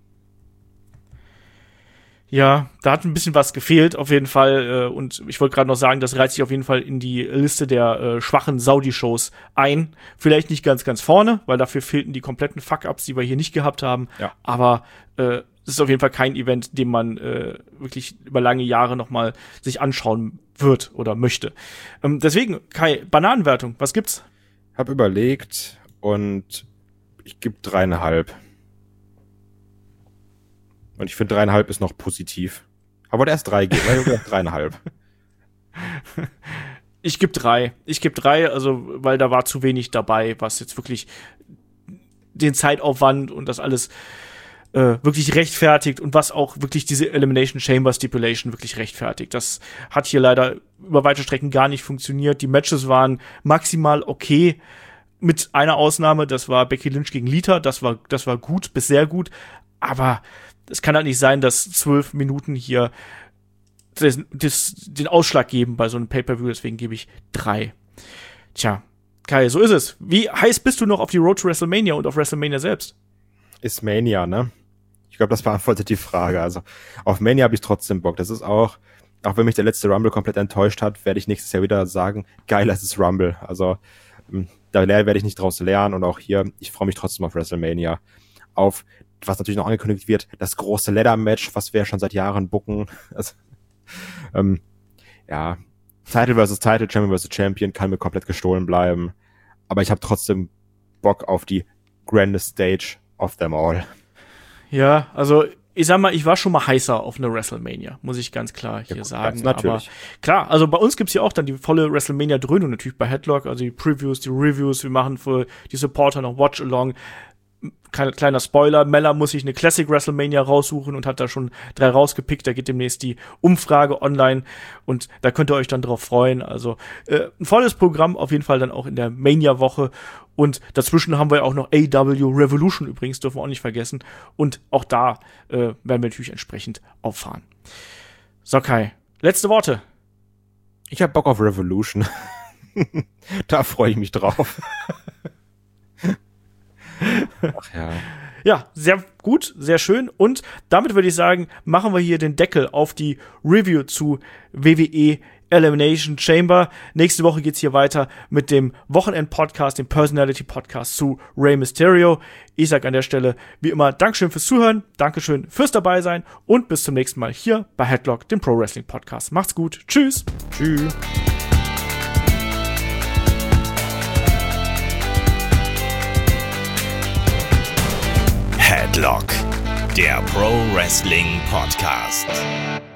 Ja, da hat ein bisschen was gefehlt, auf jeden Fall. Und ich wollte gerade noch sagen, das reiht sich auf jeden Fall in die Liste der schwachen Saudi-Shows ein. Vielleicht nicht ganz, ganz vorne, weil dafür fehlten die kompletten Fuck-Ups, die wir hier nicht gehabt haben. Ja. Aber es ist auf jeden Fall kein Event, den man wirklich über lange Jahre noch mal sich anschauen wird oder möchte. Deswegen, Kai, Bananenwertung, was gibt's? Hab überlegt und ich gebe 3,5. Und ich finde 3,5 ist noch positiv. Aber der erst 3 geht, weil ich 3,5. Ich gebe 3. Ich gebe 3, also, weil da war zu wenig dabei, was jetzt wirklich den Zeitaufwand und das alles wirklich rechtfertigt und was auch wirklich diese Elimination Chamber Stipulation wirklich rechtfertigt. Das hat hier leider über weite Strecken gar nicht funktioniert. Die Matches waren maximal okay, mit einer Ausnahme, das war Becky Lynch gegen Lita, das war gut bis sehr gut, aber es kann halt nicht sein, dass 12 Minuten hier den Ausschlag geben bei so einem Pay-Per-View, deswegen gebe ich 3. Tja, Kai, so ist es. Wie heiß bist du noch auf die Road to WrestleMania und auf WrestleMania selbst? Ist Mania, ne? Ich glaube, das beantwortet die Frage. Also auf Mania habe ich trotzdem Bock. Das ist auch wenn mich der letzte Rumble komplett enttäuscht hat, werde ich nächstes Jahr wieder sagen, geil, das ist Rumble. Also da werde ich nicht draus lernen und auch hier, ich freue mich trotzdem auf WrestleMania. Auf, was natürlich noch angekündigt wird, das große Ladder-Match, was wir schon seit Jahren booken. Also, ja, Title versus Title, Champion versus Champion kann mir komplett gestohlen bleiben. Aber ich habe trotzdem Bock auf die grandest Stage of them all. Ja, also ich sag mal, ich war schon mal heißer auf eine WrestleMania, muss ich ganz klar hier sagen. Natürlich. Aber klar, also bei uns gibt's ja auch dann die volle WrestleMania-Dröhnung natürlich bei Headlock, also die Previews, die Reviews, wir machen für die Supporter noch Watch-Along. Kleiner Spoiler, Mella muss sich eine Classic WrestleMania raussuchen und hat da schon 3 rausgepickt. Da geht demnächst die Umfrage online und da könnt ihr euch dann drauf freuen. Also ein volles Programm auf jeden Fall dann auch in der Mania-Woche. Und dazwischen haben wir ja auch noch AEW Revolution übrigens, dürfen wir auch nicht vergessen. Und auch da werden wir natürlich entsprechend auffahren. So, Kai, letzte Worte. Ich hab Bock auf Revolution. Da freue ich mich drauf. Ach ja. Ja, sehr gut, sehr schön. Und damit würde ich sagen, machen wir hier den Deckel auf die Review zu WWE Elimination Chamber. Nächste Woche geht's hier weiter mit dem Wochenend-Podcast, dem Personality-Podcast zu Rey Mysterio. Ich sag an der Stelle, wie immer, Dankeschön fürs Zuhören, Dankeschön fürs Dabeisein und bis zum nächsten Mal hier bei Headlock, dem Pro Wrestling Podcast. Macht's gut. Tschüss. Tschüss. Headlock, der Pro Wrestling Podcast.